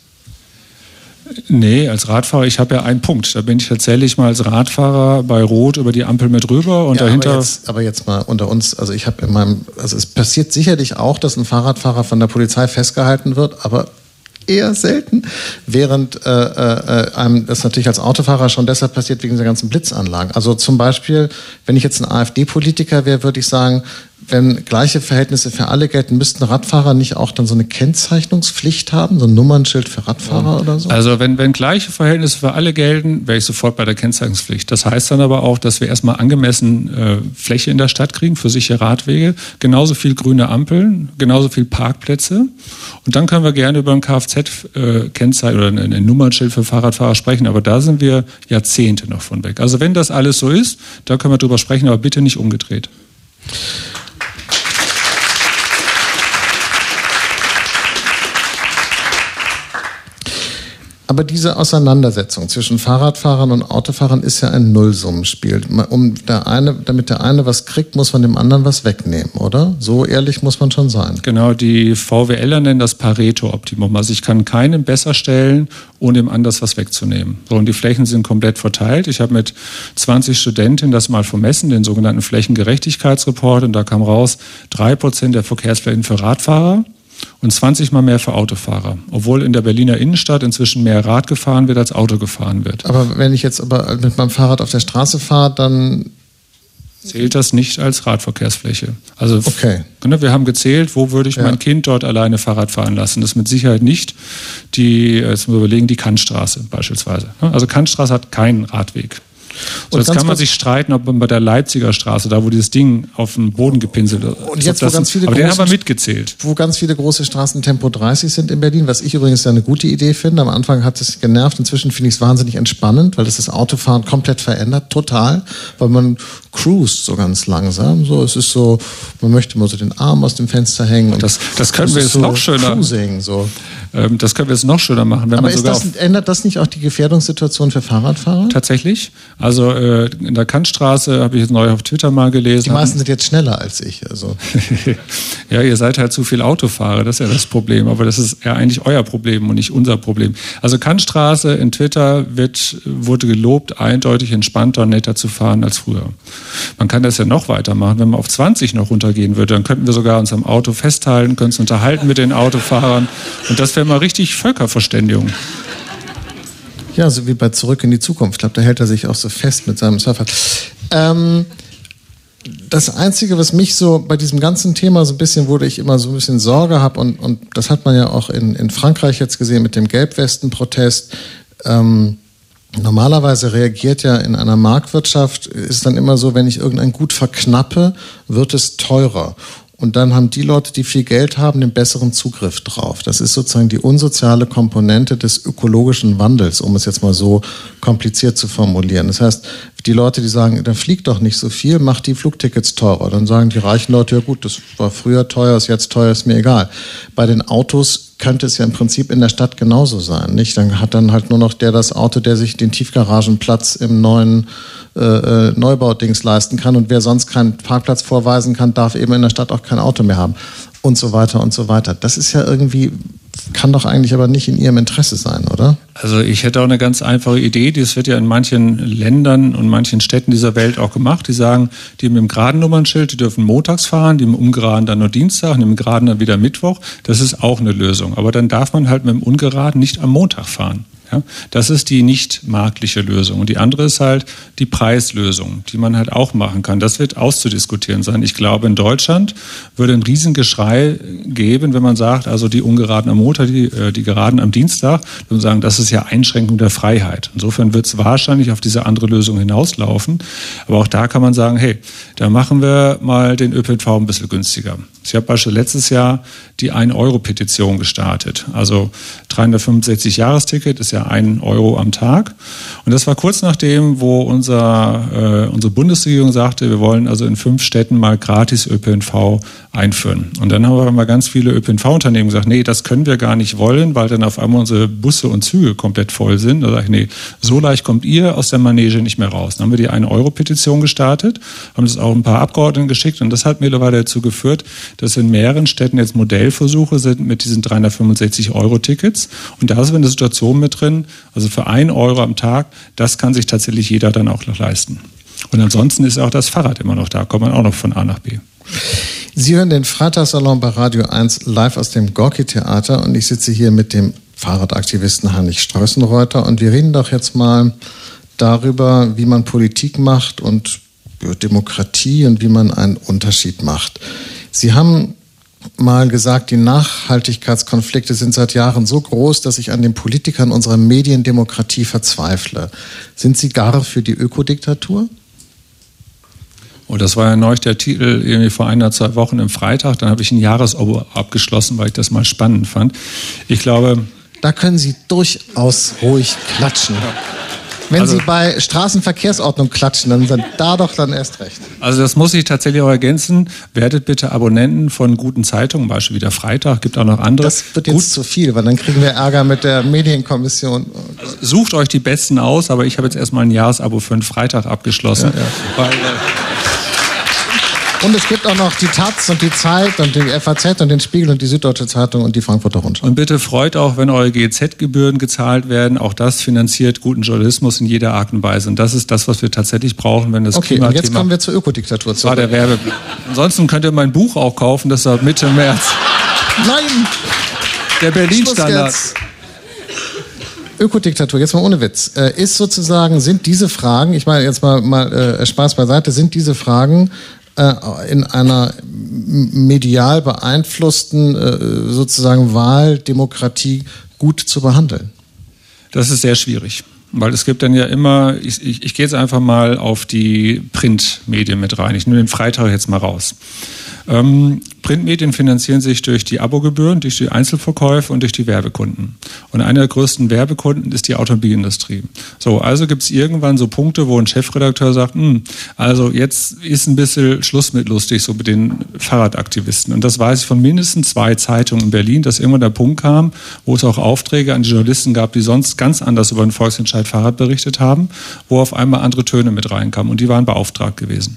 Nee, als Radfahrer, ich habe ja einen Punkt. Da bin ich tatsächlich mal als Radfahrer bei Rot über die Ampel mit rüber und ja, dahinter... Aber jetzt, aber jetzt mal unter uns, also ich habe in meinem, also es passiert sicherlich auch, dass ein Fahrradfahrer von der Polizei festgehalten wird, aber eher selten, während äh, äh, einem das natürlich als Autofahrer schon deshalb passiert wegen der ganzen Blitzanlagen. Also zum Beispiel, wenn ich jetzt ein AfD-Politiker wäre, würde ich sagen, wenn gleiche Verhältnisse für alle gelten, müssten Radfahrer nicht auch dann so eine Kennzeichnungspflicht haben, so ein Nummernschild für Radfahrer ja. oder so? Also wenn, wenn gleiche Verhältnisse für alle gelten, wäre ich sofort bei der Kennzeichnungspflicht. Das heißt dann aber auch, dass wir erstmal angemessen äh, Fläche in der Stadt kriegen für sichere Radwege, genauso viel grüne Ampeln, genauso viel Parkplätze und dann können wir gerne über ein Kfz-Kennzeichen oder ein, ein Nummernschild für Fahrradfahrer sprechen, aber da sind wir Jahrzehnte noch von weg. Also wenn das alles so ist, da können wir drüber sprechen, aber bitte nicht umgedreht. Aber diese Auseinandersetzung zwischen Fahrradfahrern und Autofahrern ist ja ein Nullsummenspiel. Um der eine, damit der eine was kriegt, muss man dem anderen was wegnehmen, oder? So ehrlich muss man schon sein. Genau, die VWLer nennen das Pareto-Optimum. Also ich kann keinen besser stellen, ohne dem anders was wegzunehmen. So, und die Flächen sind komplett verteilt. Ich habe mit zwanzig Studentinnen das mal vermessen, den sogenannten Flächengerechtigkeitsreport, und da kam raus, drei Prozent der Verkehrsflächen für Radfahrer und zwanzig Mal mehr für Autofahrer. Obwohl in der Berliner Innenstadt inzwischen mehr Rad gefahren wird, als Auto gefahren wird. Aber wenn ich jetzt aber mit meinem Fahrrad auf der Straße fahre, dann zählt das nicht als Radverkehrsfläche. Also okay. Wir haben gezählt, wo würde ich ja. mein Kind dort alleine Fahrrad fahren lassen. Das ist mit Sicherheit nicht die, jetzt müssen wir überlegen, die Kantstraße beispielsweise. Also Kantstraße hat keinen Radweg. So, jetzt kann man sich streiten, ob man bei der Leipziger Straße, da wo dieses Ding auf den Boden gepinselt ist. Und jetzt, wo ganz viele aber große, den haben wir mitgezählt. Wo ganz viele große Straßen Tempo dreißig sind in Berlin, was ich übrigens eine gute Idee finde. Am Anfang hat es genervt, inzwischen finde ich es wahnsinnig entspannend, weil das das Autofahren komplett verändert, total. Weil man cruist so ganz langsam. So, es ist so, man möchte mal so den Arm aus dem Fenster hängen. Und das, das können das wir jetzt so noch schöner. Cruising, so. Ähm, das können wir jetzt noch schöner machen. Wenn aber man ist sogar das, ändert das nicht auch die Gefährdungssituation für Fahrradfahrer? Tatsächlich. Also äh, in der Kantstraße habe ich jetzt neu auf Twitter mal gelesen. Die meisten sind jetzt schneller als ich. Also. Ja, ihr seid halt zu viel Autofahrer, das ist ja das Problem. Aber das ist ja eigentlich euer Problem und nicht unser Problem. Also Kantstraße in Twitter wird, wurde gelobt, eindeutig entspannter und netter zu fahren als früher. Man kann das ja noch weitermachen. Wenn man auf zwanzig noch runtergehen würde, dann könnten wir sogar uns am Auto festhalten, können uns unterhalten mit den Autofahrern. Und das wäre mal richtig Völkerverständigung. Ja, so wie bei Zurück in die Zukunft. Ich glaube, da hält er sich auch so fest mit seinem Surfrad. Ähm, das Einzige, was mich so bei diesem ganzen Thema so ein bisschen, wo ich immer so ein bisschen Sorge habe, und, und das hat man ja auch in, in Frankreich jetzt gesehen mit dem Gelbwesten-Protest, ähm, normalerweise reagiert ja in einer Marktwirtschaft, ist dann immer so, wenn ich irgendein Gut verknappe, wird es teurer. Und dann haben die Leute, die viel Geld haben, den besseren Zugriff drauf. Das ist sozusagen die unsoziale Komponente des ökologischen Wandels, um es jetzt mal so kompliziert zu formulieren. Das heißt, die Leute, die sagen, da fliegt doch nicht so viel, macht die Flugtickets teurer. Dann sagen die reichen Leute, ja gut, das war früher teuer, ist jetzt teuer, ist mir egal. Bei den Autos könnte es ja im Prinzip in der Stadt genauso sein, nicht? Dann hat dann halt nur noch der das Auto, der sich den Tiefgaragenplatz im neuen äh, Neubaudings leisten kann, und wer sonst keinen Parkplatz vorweisen kann, darf eben in der Stadt auch kein Auto mehr haben und so weiter und so weiter. Das ist ja irgendwie, kann doch eigentlich aber nicht in Ihrem Interesse sein, oder? Also ich hätte auch eine ganz einfache Idee, das wird ja in manchen Ländern und manchen Städten dieser Welt auch gemacht, die sagen, die mit dem geraden Nummernschild, die dürfen montags fahren, die mit dem ungeraden dann nur Dienstag, und mit dem geraden dann wieder Mittwoch. Das ist auch eine Lösung. Aber dann darf man halt mit dem ungeraden nicht am Montag fahren. Ja, das ist die nicht marktliche Lösung. Und die andere ist halt die Preislösung, die man halt auch machen kann. Das wird auszudiskutieren sein. Ich glaube, in Deutschland würde ein Riesengeschrei geben, wenn man sagt, also die ungeraden am Montag, die, die geraden am Dienstag, würde man sagen, das ist ja Einschränkung der Freiheit. Insofern wird es wahrscheinlich auf diese andere Lösung hinauslaufen. Aber auch da kann man sagen, hey, da machen wir mal den Ö P N V ein bisschen günstiger. Ich habe beispielsweise letztes Jahr die ein Euro Petition gestartet. Also dreihundertfünfundsechzig Jahresticket ist ja ein Euro am Tag. Und das war kurz nachdem, wo unser, äh, unsere Bundesregierung sagte, wir wollen also in fünf Städten mal gratis Ö P N V einführen. Und dann haben wir ganz viele Ö P N V-Unternehmen gesagt, nee, das können wir gar nicht wollen, weil dann auf einmal unsere Busse und Züge komplett voll sind. Da sage ich, nee, so leicht kommt ihr aus der Manege nicht mehr raus. Dann haben wir die ein Euro Petition gestartet, haben das auch ein paar Abgeordneten geschickt, und das hat mittlerweile dazu geführt, dass in mehreren Städten jetzt Modellversuche sind mit diesen dreihundertfünfundsechzig Euro Tickets. Und da ist eine Situation mit drin, also für ein Euro am Tag, das kann sich tatsächlich jeder dann auch noch leisten. Und ansonsten ist auch das Fahrrad immer noch da, kommt man auch noch von A nach B. Sie hören den Freitagssalon bei Radio eins live aus dem Gorki-Theater, und ich sitze hier mit dem Fahrradaktivisten Heinrich Streußenreuter, und wir reden doch jetzt mal darüber, wie man Politik macht und Demokratie und wie man einen Unterschied macht. Sie haben mal gesagt, die Nachhaltigkeitskonflikte sind seit Jahren so groß, dass ich an den Politikern unserer Mediendemokratie verzweifle. Sind Sie gar für die Ökodiktatur? Oh, das war ja neulich der Titel irgendwie vor ein oder zwei Wochen im Freitag. Dann habe ich ein Jahresabo abgeschlossen, weil ich das mal spannend fand. Ich glaube... Da können Sie durchaus ruhig klatschen. Wenn also, Sie bei Straßenverkehrsordnung klatschen, dann sind da doch dann erst recht. Also das muss ich tatsächlich auch ergänzen. Werdet bitte Abonnenten von guten Zeitungen, Beispiel wie der Freitag, gibt auch noch andere. Das wird jetzt Gut. zu viel, weil dann kriegen wir Ärger mit der Medienkommission. Also sucht euch die Besten aus, aber ich habe jetzt erstmal ein Jahresabo für den Freitag abgeschlossen. Ja, ja. Weil, Und es gibt auch noch die Taz und die Zeit und die F A Z und den Spiegel und die Süddeutsche Zeitung und die Frankfurter Rundschau. Und bitte freut auch, wenn eure G E Z-Gebühren gezahlt werden. Auch das finanziert guten Journalismus in jeder Art und Weise. Und das ist das, was wir tatsächlich brauchen, wenn das Okay, Klimathema... und jetzt kommen wir zur Ökodiktatur zurück. War der Werbe. Ansonsten könnt ihr mein Buch auch kaufen, das ist Mitte März. Nein! Der Berlin-Standard. Ökodiktatur, jetzt mal ohne Witz, äh, ist sozusagen, sind diese Fragen, ich meine jetzt mal, mal äh, Spaß beiseite, sind diese Fragen äh, in einer medial beeinflussten äh, sozusagen Wahldemokratie gut zu behandeln? Das ist sehr schwierig, weil es gibt dann ja immer, ich, ich, ich gehe jetzt einfach mal auf die Printmedien mit rein, ich nehme den Freitag jetzt mal raus. Ähm, Printmedien finanzieren sich durch die Abogebühren, durch die Einzelverkäufe und durch die Werbekunden. Und einer der größten Werbekunden ist die Automobilindustrie. So, also gibt es irgendwann so Punkte, wo ein Chefredakteur sagt, also jetzt ist ein bisschen Schluss mit lustig, so mit den Fahrradaktivisten. Und das weiß ich von mindestens zwei Zeitungen in Berlin, dass irgendwann der Punkt kam, wo es auch Aufträge an die Journalisten gab, die sonst ganz anders über den Volksentscheid Fahrrad berichtet haben, wo auf einmal andere Töne mit reinkamen und die waren beauftragt gewesen.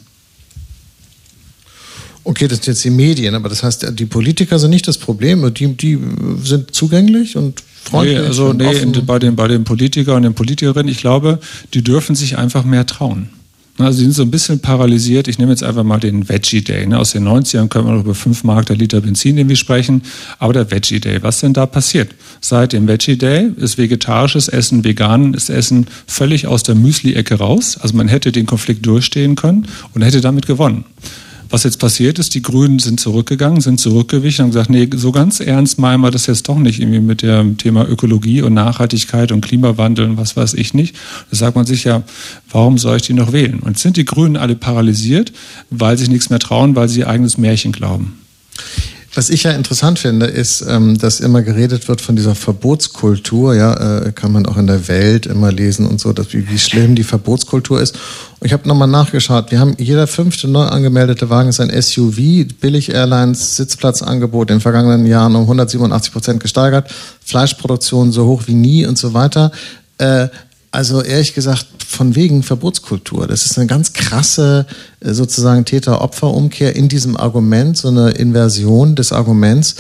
Okay, das sind jetzt die Medien, aber das heißt, die Politiker sind nicht das Problem, die, die sind zugänglich und freundlich. Nee, also und nee, offen. bei den, bei den Politikern und den Politikerinnen, ich glaube, die dürfen sich einfach mehr trauen. Also die sind so ein bisschen paralysiert. Ich nehme jetzt einfach mal den Veggie Day. Ne? Aus den neunzigern können wir noch über fünf Mark der Liter Benzin irgendwie sprechen. Aber der Veggie Day, was denn da passiert? Seit dem Veggie Day ist vegetarisches Essen, veganes Essen völlig aus der Müsli-Ecke raus. Also man hätte den Konflikt durchstehen können und hätte damit gewonnen. Was jetzt passiert ist, die Grünen sind zurückgegangen, sind zurückgewichen und gesagt, nee, so ganz ernst meinen wir das jetzt doch nicht irgendwie mit dem Thema Ökologie und Nachhaltigkeit und Klimawandel und was weiß ich nicht. Da sagt man sich ja, warum soll ich die noch wählen? Und jetzt sind die Grünen alle paralysiert, weil sie sich nichts mehr trauen, weil sie ihr eigenes Märchen glauben. Was ich ja interessant finde, ist, dass immer geredet wird von dieser Verbotskultur. Ja, kann man auch in der Welt immer lesen und so, dass, wie, wie schlimm die Verbotskultur ist. Und ich habe nochmal nachgeschaut. Wir haben jeder fünfte neu angemeldete Wagen ist ein S U V. Billig-Airlines Sitzplatzangebot in den vergangenen Jahren um hundertsiebenundachtzig Prozent gesteigert. Fleischproduktion so hoch wie nie und so weiter. Äh, Also ehrlich gesagt, von wegen Verbotskultur. Das ist eine ganz krasse sozusagen Täter-Opfer-Umkehr in diesem Argument, so eine Inversion des Arguments.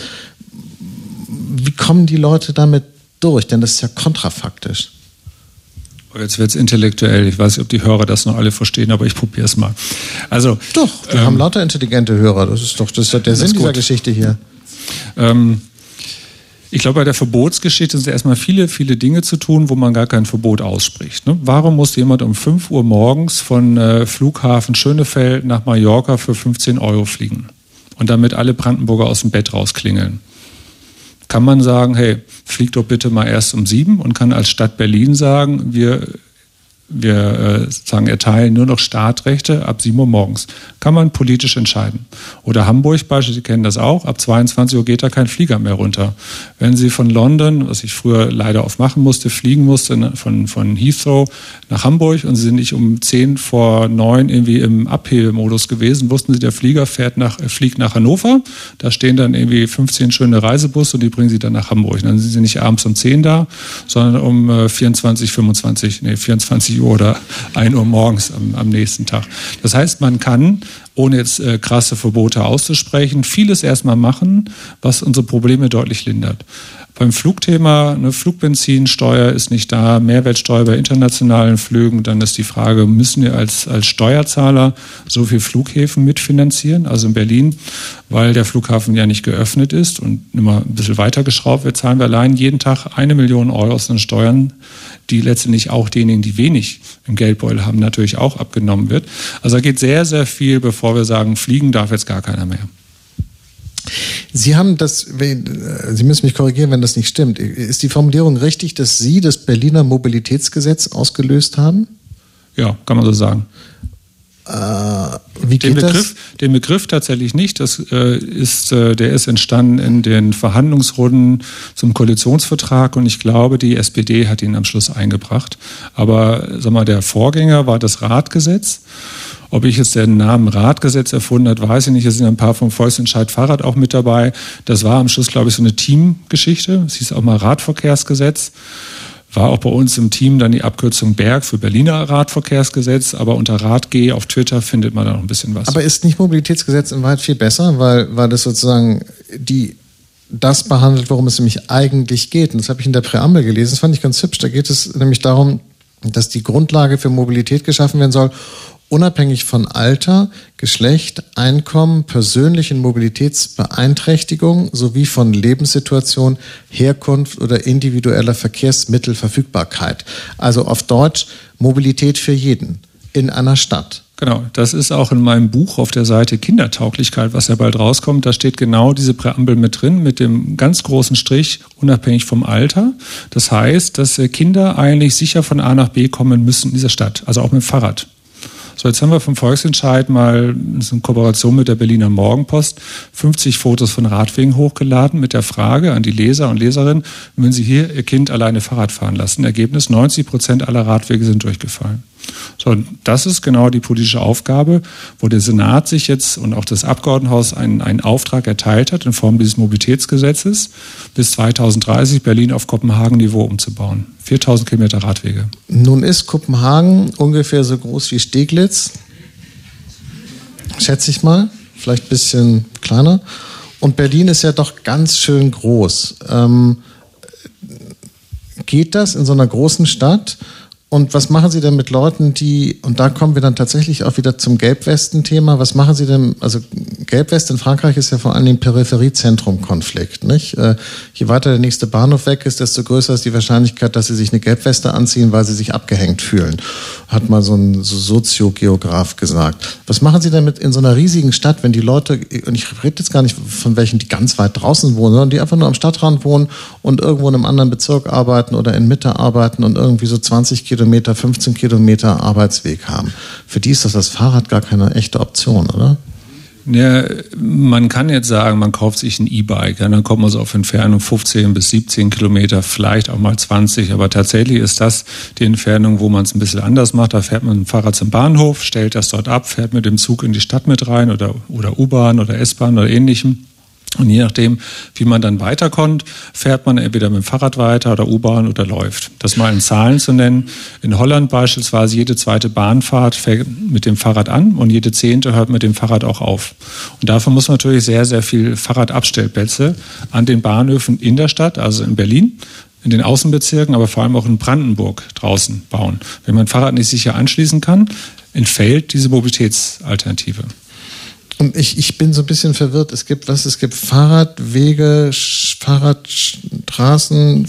Wie kommen die Leute damit durch? Denn das ist ja kontrafaktisch. Jetzt wird es intellektuell. Ich weiß nicht, ob die Hörer das noch alle verstehen, aber ich probiere es mal. Also, doch, wir ähm, haben lauter intelligente Hörer. Das ist doch, das ist doch der Sinn dieser gut. Geschichte hier. Ähm, Ich glaube, bei der Verbotsgeschichte sind erstmal viele, viele Dinge zu tun, wo man gar kein Verbot ausspricht. Ne? Warum muss jemand um fünf Uhr morgens von äh, Flughafen Schönefeld nach Mallorca für fünfzehn Euro fliegen und damit alle Brandenburger aus dem Bett rausklingeln? Kann man sagen, hey, flieg doch bitte mal erst um sieben und kann als Stadt Berlin sagen, wir Wir äh, sagen, erteilen nur noch Startrechte ab sieben Uhr morgens. Kann man politisch entscheiden. Oder Hamburg beispielsweise, Sie kennen das auch, ab zweiundzwanzig Uhr geht da kein Flieger mehr runter. Wenn Sie von London, was ich früher leider oft machen musste, fliegen musste, von, von Heathrow nach Hamburg und Sie sind nicht um zehn vor neun irgendwie im Abhebemodus gewesen, wussten Sie, der Flieger fährt nach, äh, fliegt nach Hannover, da stehen dann irgendwie fünfzehn schöne Reisebusse und die bringen Sie dann nach Hamburg. Und dann sind Sie nicht abends um zehn da, sondern um äh, vierundzwanzig, fünfundzwanzig, nee, vierundzwanzig Uhr oder ein Uhr morgens am, am nächsten Tag. Das heißt, man kann, ohne jetzt äh, krasse Verbote auszusprechen, vieles erstmal machen, was unsere Probleme deutlich lindert. Beim Flugthema, eine Flugbenzinsteuer ist nicht da, Mehrwertsteuer bei internationalen Flügen, dann ist die Frage, müssen wir als, als Steuerzahler so viel Flughäfen mitfinanzieren? Also in Berlin, weil der Flughafen ja nicht geöffnet ist und immer ein bisschen weitergeschraubt wird, zahlen wir allein jeden Tag eine Million Euro aus den Steuern, die letztendlich auch denjenigen, die wenig im Geldbeutel haben, natürlich auch abgenommen wird. Also da geht sehr, sehr viel, bevor wir sagen, fliegen darf jetzt gar keiner mehr. Sie haben das, Sie müssen mich korrigieren, wenn das nicht stimmt. Ist die Formulierung richtig, dass Sie das Berliner Mobilitätsgesetz ausgelöst haben? Ja, kann man so sagen. Äh, wie geht den Begriff, das? Den Begriff tatsächlich nicht. Das äh, ist, äh, der ist entstanden in den Verhandlungsrunden zum Koalitionsvertrag und ich glaube, die S P D hat ihn am Schluss eingebracht. Aber sag mal, der Vorgänger war das Radgesetz. Ob ich jetzt den Namen Radgesetz erfunden habe, weiß ich nicht. Es sind ein paar vom Volksentscheid Fahrrad auch mit dabei. Das war am Schluss, glaube ich, so eine Teamgeschichte. Es hieß auch mal Radverkehrsgesetz. War auch bei uns im Team dann die Abkürzung Berg für Berliner Radverkehrsgesetz, aber unter Radg auf Twitter findet man da noch ein bisschen was. Aber ist nicht Mobilitätsgesetz in Wahrheit viel besser, weil, weil das sozusagen die, das behandelt, worum es nämlich eigentlich geht. Und das habe ich in der Präambel gelesen, das fand ich ganz hübsch. Da geht es nämlich darum, dass die Grundlage für Mobilität geschaffen werden soll, unabhängig von Alter, Geschlecht, Einkommen, persönlichen Mobilitätsbeeinträchtigung sowie von Lebenssituation, Herkunft oder individueller Verkehrsmittelverfügbarkeit. Also auf Deutsch Mobilität für jeden in einer Stadt. Genau, das ist auch in meinem Buch auf der Seite Kindertauglichkeit, was ja bald rauskommt. Da steht genau diese Präambel mit drin, mit dem ganz großen Strich, unabhängig vom Alter. Das heißt, dass Kinder eigentlich sicher von A nach B kommen müssen in dieser Stadt, also auch mit dem Fahrrad. So, jetzt haben wir vom Volksentscheid mal in Kooperation mit der Berliner Morgenpost fünfzig Fotos von Radwegen hochgeladen mit der Frage an die Leser und Leserinnen, wenn Sie hier Ihr Kind alleine Fahrrad fahren lassen. Ergebnis, neunzig Prozent aller Radwege sind durchgefallen. So, das ist genau die politische Aufgabe, wo der Senat sich jetzt und auch das Abgeordnetenhaus einen, einen Auftrag erteilt hat in Form dieses Mobilitätsgesetzes, bis zweitausenddreißig Berlin auf Kopenhagen-Niveau umzubauen. viertausend Kilometer Radwege. Nun ist Kopenhagen ungefähr so groß wie Steglitz, schätze ich mal, vielleicht ein bisschen kleiner. Und Berlin ist ja doch ganz schön groß. Ähm, geht das in so einer großen Stadt? Und was machen Sie denn mit Leuten, die, und da kommen wir dann tatsächlich auch wieder zum Gelbwesten-Thema, was machen Sie denn, also Gelbwest in Frankreich ist ja vor allem Peripherie-Zentrum-Konflikt, nicht? Äh, je weiter der nächste Bahnhof weg ist, desto größer ist die Wahrscheinlichkeit, dass Sie sich eine Gelbweste anziehen, weil Sie sich abgehängt fühlen, hat mal so ein so Soziogeograf gesagt. Was machen Sie denn mit in so einer riesigen Stadt, wenn die Leute, und ich rede jetzt gar nicht von welchen, die ganz weit draußen wohnen, sondern die einfach nur am Stadtrand wohnen und irgendwo in einem anderen Bezirk arbeiten oder in Mitte arbeiten und irgendwie so zwanzig Kilometer, fünfzehn Kilometer Arbeitsweg haben. Für die ist das das Fahrrad gar keine echte Option, oder? Ja, man kann jetzt sagen, man kauft sich ein E-Bike, ja, dann kommt man so auf Entfernung fünfzehn bis siebzehn Kilometer, vielleicht auch mal zwanzig, aber tatsächlich ist das die Entfernung, wo man es ein bisschen anders macht. Da fährt man mit dem Fahrrad zum Bahnhof, stellt das dort ab, fährt mit dem Zug in die Stadt mit rein oder, oder U-Bahn oder S-Bahn oder ähnlichem. Und je nachdem, wie man dann weiterkommt, fährt man entweder mit dem Fahrrad weiter oder U-Bahn oder läuft. Das mal in Zahlen zu nennen. In Holland beispielsweise jede zweite Bahnfahrt fängt mit dem Fahrrad an und jede zehnte hört mit dem Fahrrad auch auf. Und dafür muss man natürlich sehr, sehr viel Fahrradabstellplätze an den Bahnhöfen in der Stadt, also in Berlin, in den Außenbezirken, aber vor allem auch in Brandenburg draußen bauen. Wenn man Fahrrad nicht sicher anschließen kann, entfällt diese Mobilitätsalternative. Und ich, ich bin so ein bisschen verwirrt. Es gibt was? Es gibt Fahrradwege, Fahrradstraßen,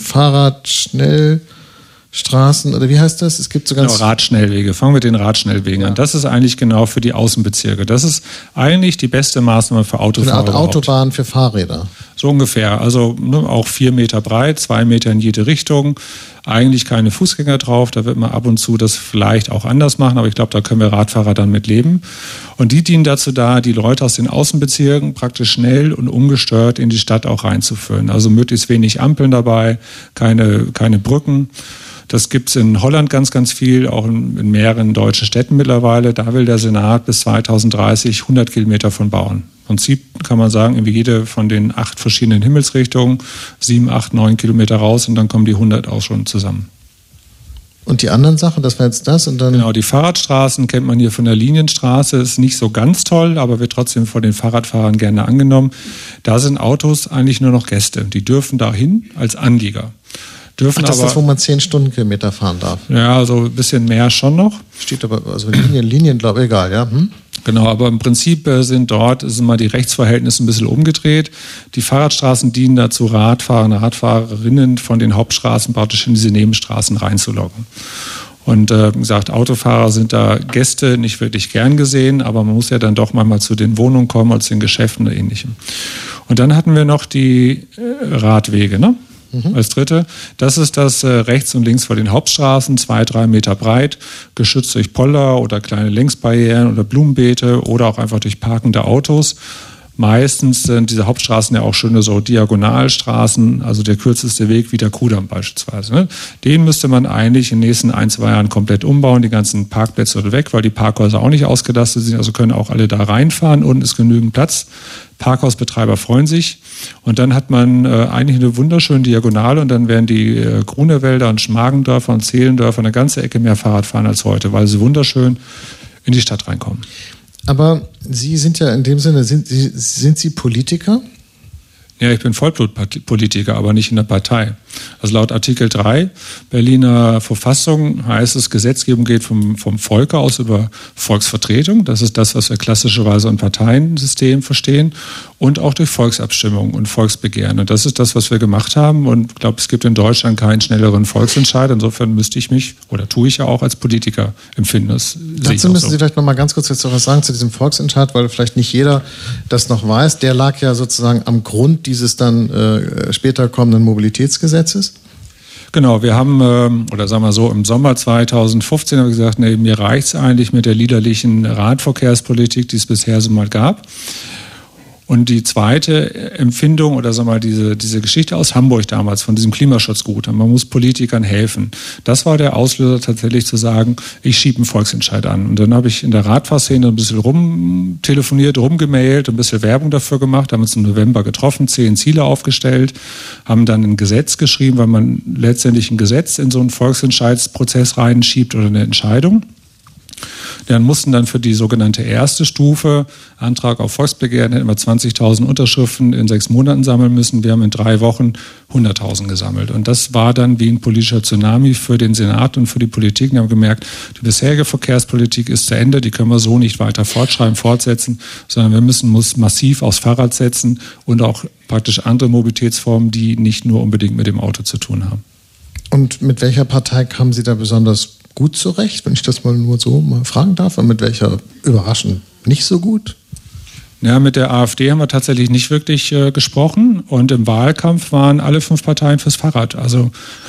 Fahrradschnellstraßen oder wie heißt das? Es gibt so ganz genau, Radschnellwege. Fangen wir mit den Radschnellwegen ja. an. Das ist eigentlich genau für die Außenbezirke. Das ist eigentlich die beste Maßnahme für Autofahrer. Eine Art Autobahn für Fahrräder. So ungefähr. Also ne, auch vier Meter breit, zwei Meter in jede Richtung. Eigentlich keine Fußgänger drauf. Da wird man ab und zu das vielleicht auch anders machen, aber ich glaube, da können wir Radfahrer dann mit leben. Und die dienen dazu da, die Leute aus den Außenbezirken praktisch schnell und ungestört in die Stadt auch reinzuführen. Also möglichst wenig Ampeln dabei, keine, keine Brücken. Das gibt es in Holland ganz, ganz viel, auch in, in mehreren deutschen Städten mittlerweile. Da will der Senat bis zweitausenddreißig hundert Kilometer von bauen. Im Prinzip kann man sagen, irgendwie jede von den acht verschiedenen Himmelsrichtungen, sieben, acht, neun Kilometer raus und dann kommen die hundert auch schon zusammen. Und die anderen Sachen, das war jetzt das und dann... Genau, die Fahrradstraßen kennt man hier von der Linienstraße, ist nicht so ganz toll, aber wird trotzdem von den Fahrradfahrern gerne angenommen. Da sind Autos eigentlich nur noch Gäste, die dürfen dahin als Anlieger. Dürfen Ach, das aber, ist das, wo man zehn Stundenkilometer fahren darf? Ja, also ein bisschen mehr schon noch. Steht aber, also Linien, Linien glaube ich, egal, ja. Hm? Genau, aber im Prinzip sind dort sind mal die Rechtsverhältnisse ein bisschen umgedreht. Die Fahrradstraßen dienen dazu, Radfahrer und Radfahrerinnen von den Hauptstraßen praktisch in diese Nebenstraßen reinzulocken. Und äh, wie gesagt, Autofahrer sind da Gäste nicht wirklich gern gesehen, aber man muss ja dann doch manchmal zu den Wohnungen kommen oder zu den Geschäften oder ähnlichem. Und dann hatten wir noch die äh, Radwege, ne? mhm. als dritte. Das ist das äh, rechts und links vor den Hauptstraßen, zwei, drei Meter breit, geschützt durch Poller oder kleine Längsbarrieren oder Blumenbeete oder auch einfach durch parkende Autos. Meistens sind diese Hauptstraßen ja auch schöne so Diagonalstraßen, also der kürzeste Weg wie der Kudamm beispielsweise. Ne? Den müsste man eigentlich in den nächsten ein, zwei Jahren komplett umbauen, die ganzen Parkplätze oder weg, weil die Parkhäuser auch nicht ausgelastet sind, also können auch alle da reinfahren, unten ist genügend Platz. Parkhausbetreiber freuen sich und dann hat man äh, eigentlich eine wunderschöne Diagonale und dann werden die äh, Grunewälder und Schmargendörfer und Zehlendörfer eine ganze Ecke mehr Fahrrad fahren als heute, weil sie wunderschön in die Stadt reinkommen. Aber Sie sind ja in dem Sinne, sind Sie, sind Sie Politiker? Ja, ich bin Vollblutpolitiker, aber nicht in der Partei. Also laut Artikel drei Berliner Verfassung heißt es, Gesetzgebung geht vom, vom Volke aus über Volksvertretung. Das ist das, was wir klassischerweise im Parteiensystem verstehen. Und auch durch Volksabstimmung und Volksbegehren. Und das ist das, was wir gemacht haben. Und ich glaube, es gibt in Deutschland keinen schnelleren Volksentscheid. Insofern müsste ich mich, oder tue ich ja auch als Politiker empfinden. Das Dazu müssen so. Sie vielleicht noch mal ganz kurz jetzt was sagen zu diesem Volksentscheid, weil vielleicht nicht jeder das noch weiß. Der lag ja sozusagen am Grund dieses dann äh, später kommenden Mobilitätsgesetzes. Genau, wir haben, ähm, oder sagen wir so, im Sommer zweitausendfünfzehn haben wir gesagt, nee, mir reicht es eigentlich mit der liederlichen Radverkehrspolitik, die es bisher so mal gab. Und die zweite Empfindung oder sagen wir mal diese, diese Geschichte aus Hamburg damals von diesem Klimaschutzgut, man muss Politikern helfen. Das war der Auslöser tatsächlich zu sagen, ich schiebe einen Volksentscheid an. Und dann habe ich in der Radfahrszene ein bisschen rumtelefoniert, rumgemailt, ein bisschen Werbung dafür gemacht, haben uns im November getroffen, zehn Ziele aufgestellt, haben dann ein Gesetz geschrieben, weil man letztendlich ein Gesetz in so einen Volksentscheidsprozess reinschiebt oder eine Entscheidung. Dann mussten dann für die sogenannte erste Stufe, Antrag auf Volksbegehren, hätten wir zwanzigtausend Unterschriften in sechs Monaten sammeln müssen. Wir haben in drei Wochen hunderttausend gesammelt. Und das war dann wie ein politischer Tsunami für den Senat und für die Politik. Wir haben gemerkt, die bisherige Verkehrspolitik ist zu Ende, die können wir so nicht weiter fortschreiben, fortsetzen, sondern wir müssen muss massiv aufs Fahrrad setzen und auch praktisch andere Mobilitätsformen, die nicht nur unbedingt mit dem Auto zu tun haben. Und mit welcher Partei kamen Sie da besonders gut zurecht, wenn ich das mal nur so mal fragen darf? Und mit welcher überraschend nicht so gut? Ja, mit der AfD haben wir tatsächlich nicht wirklich äh, gesprochen. Und im Wahlkampf waren alle fünf Parteien fürs Fahrrad. Also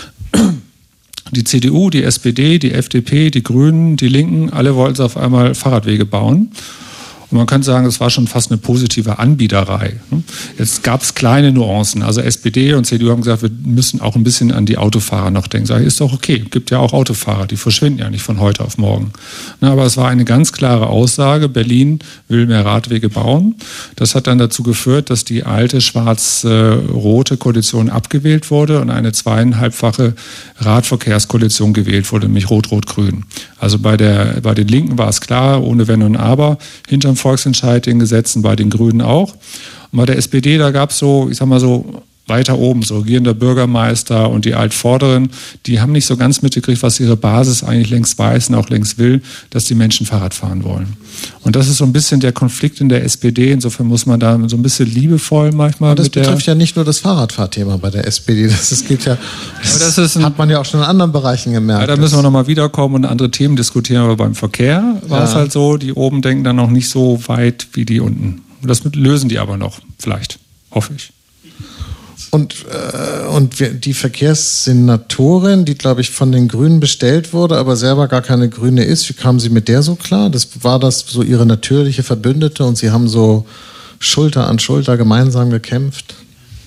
die C D U, die S P D, die F D P, die Grünen, die Linken, alle wollten auf einmal Fahrradwege bauen. Und man kann sagen, es war schon fast eine positive Anbiederei. Jetzt gab es kleine Nuancen. Also S P D und C D U haben gesagt, wir müssen auch ein bisschen an die Autofahrer noch denken. Sag ich, ist doch okay. Es gibt ja auch Autofahrer, die verschwinden ja nicht von heute auf morgen. Aber es war eine ganz klare Aussage, Berlin will mehr Radwege bauen. Das hat dann dazu geführt, dass die alte schwarz-rote Koalition abgewählt wurde und eine zweieinhalbfache Radverkehrskoalition gewählt wurde, nämlich Rot-Rot-Grün. Also bei, der, bei den Linken war es klar, ohne Wenn und Aber, hinterm Volksentscheid, den Gesetzen, bei den Grünen auch. Und bei der S P D, da gab es so, ich sag mal so, weiter oben, so regierender Bürgermeister und die Altvorderen, die haben nicht so ganz mitgekriegt, was ihre Basis eigentlich längst weiß und auch längst will, dass die Menschen Fahrrad fahren wollen. Und das ist so ein bisschen der Konflikt in der S P D. Insofern muss man da so ein bisschen liebevoll manchmal Aber das mit der... Das betrifft ja nicht nur das Fahrradfahrthema bei der S P D. Das, das geht ja, das, das ist ein, hat man ja auch schon in anderen Bereichen gemerkt. Ja, da müssen wir nochmal wiederkommen und andere Themen diskutieren. Aber beim Verkehr war ja. es halt so, die oben denken dann noch nicht so weit wie die unten. Und das lösen die aber noch, vielleicht, hoffe ich. Und, äh, und wir, die Verkehrssenatorin, die, glaube ich, von den Grünen bestellt wurde, aber selber gar keine Grüne ist, wie kamen Sie mit der so klar? Das, war das so Ihre natürliche Verbündete und Sie haben so Schulter an Schulter gemeinsam gekämpft?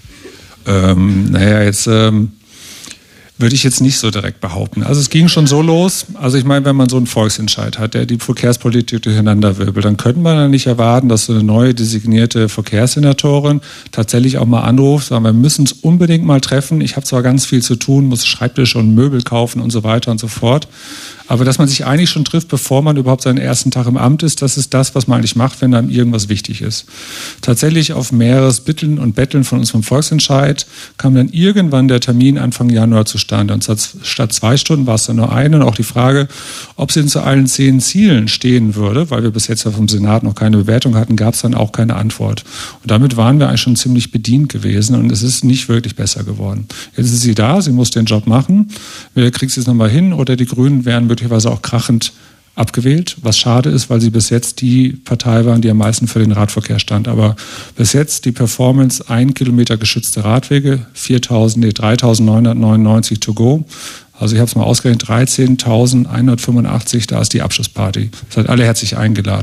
Ähm, naja, jetzt... Ähm Würde ich jetzt nicht so direkt behaupten. Also es ging schon so los, also ich meine, wenn man so einen Volksentscheid hat, der die Verkehrspolitik durcheinander wirbelt, dann könnte man ja nicht erwarten, dass so eine neue designierte Verkehrssenatorin tatsächlich auch mal anruft, sagen, wir müssen es unbedingt mal treffen, ich habe zwar ganz viel zu tun, muss Schreibtische und Möbel kaufen und so weiter und so fort, aber dass man sich eigentlich schon trifft, bevor man überhaupt seinen ersten Tag im Amt ist, das ist das, was man eigentlich macht, wenn einem irgendwas wichtig ist. Tatsächlich auf mehreres Bitteln und Betteln von unserem Volksentscheid kam dann irgendwann der Termin Anfang Januar zustande. Und statt zwei Stunden war es dann nur eine. Und auch die Frage, ob sie zu allen zehn Zielen stehen würde, weil wir bis jetzt ja vom Senat noch keine Bewertung hatten, gab es dann auch keine Antwort. Und damit waren wir eigentlich schon ziemlich bedient gewesen und es ist nicht wirklich besser geworden. Jetzt ist sie da, sie muss den Job machen. Entweder kriegt sie es nochmal hin oder die Grünen wären möglicherweise auch krachend abgewählt, was schade ist, weil sie bis jetzt die Partei waren, die am meisten für den Radverkehr stand. Aber bis jetzt die Performance, ein Kilometer geschützte Radwege, viertausend, nee, dreitausendneunhundertneunundneunzig to go. Also ich habe es mal ausgerechnet, dreizehntausendeinhundertfünfundachtzig, da ist die Abschlussparty. Seid alle herzlich eingeladen.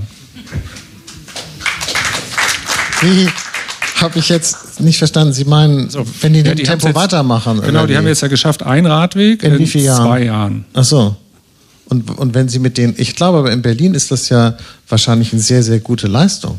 Wie habe ich jetzt nicht verstanden? Sie meinen, so, wenn die, ja, die Tempo jetzt, weitermachen? Genau, die, die haben jetzt ja geschafft, ein Radweg in, in wie vielen zwei Jahren. Ach so. Und, und wenn Sie mit denen, ich glaube aber in Berlin ist das ja wahrscheinlich eine sehr, sehr gute Leistung.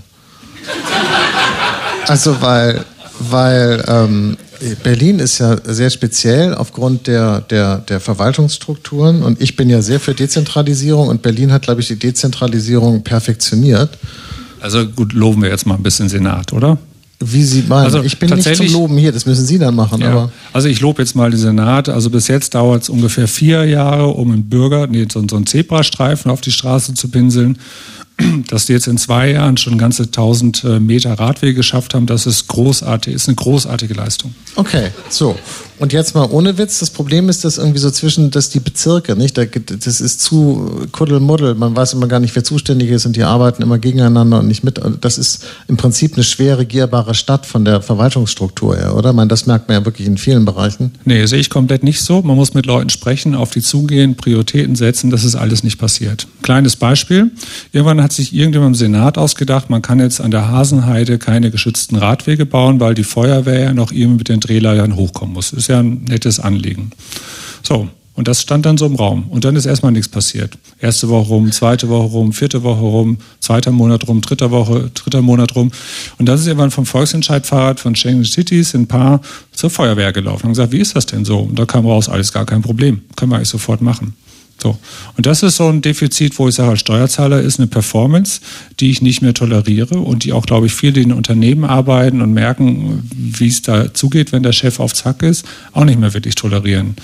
Also weil, weil ähm, Berlin ist ja sehr speziell aufgrund der, der, der Verwaltungsstrukturen und ich bin ja sehr für Dezentralisierung und Berlin hat, glaube ich, die Dezentralisierung perfektioniert. Also gut, loben wir jetzt mal ein bisschen Senat, oder? Wie Sie meinen. Also ich bin nicht zum Loben hier, das müssen Sie dann machen. Ja, aber also ich lobe jetzt mal den Senat. Also bis jetzt dauert es ungefähr vier Jahre, um einen Bürger, nee, so, so einen Zebrastreifen auf die Straße zu pinseln. Dass die jetzt in zwei Jahren schon ganze tausend Meter Radwege geschafft haben, das ist großartig, ist eine großartige Leistung. Okay, so. Und jetzt mal ohne Witz, das Problem ist, dass irgendwie so zwischen, dass die Bezirke, nicht, das ist zu Kuddelmuddel, man weiß immer gar nicht, wer zuständig ist und die arbeiten immer gegeneinander und nicht mit. Das ist im Prinzip eine schwer regierbare Stadt von der Verwaltungsstruktur her, oder? Ich meine, das merkt man ja wirklich in vielen Bereichen. Nee, sehe ich komplett nicht so. Man muss mit Leuten sprechen, auf die zugehen, Prioritäten setzen, das ist alles nicht passiert. Kleines Beispiel, irgendwann hat sich irgendjemand im Senat ausgedacht, man kann jetzt an der Hasenheide keine geschützten Radwege bauen, weil die Feuerwehr ja noch irgendwie mit den Drehleitern hochkommen muss. Ist ja ein nettes Anliegen. So, und das stand dann so im Raum. Und dann ist erstmal nichts passiert. Erste Woche rum, zweite Woche rum, vierte Woche rum, zweiter Monat rum, dritter Woche, dritter Monat rum. Und dann ist irgendwann vom Volksentscheid-Fahrrad von Schengen Cities ein Paar zur Feuerwehr gelaufen und gesagt, wie ist das denn so? Und da kam raus, alles gar kein Problem. Können wir eigentlich sofort machen. So. Und das ist so ein Defizit, wo ich sage, als Steuerzahler ist eine Performance, die ich nicht mehr toleriere und die auch, glaube ich, viele, die in Unternehmen arbeiten und merken, wie es da zugeht, wenn der Chef auf Zack ist, auch nicht mehr wirklich tolerieren.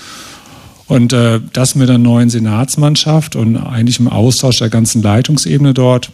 Und äh, das mit einer neuen Senatsmannschaft und eigentlich im Austausch der ganzen Leitungsebene dort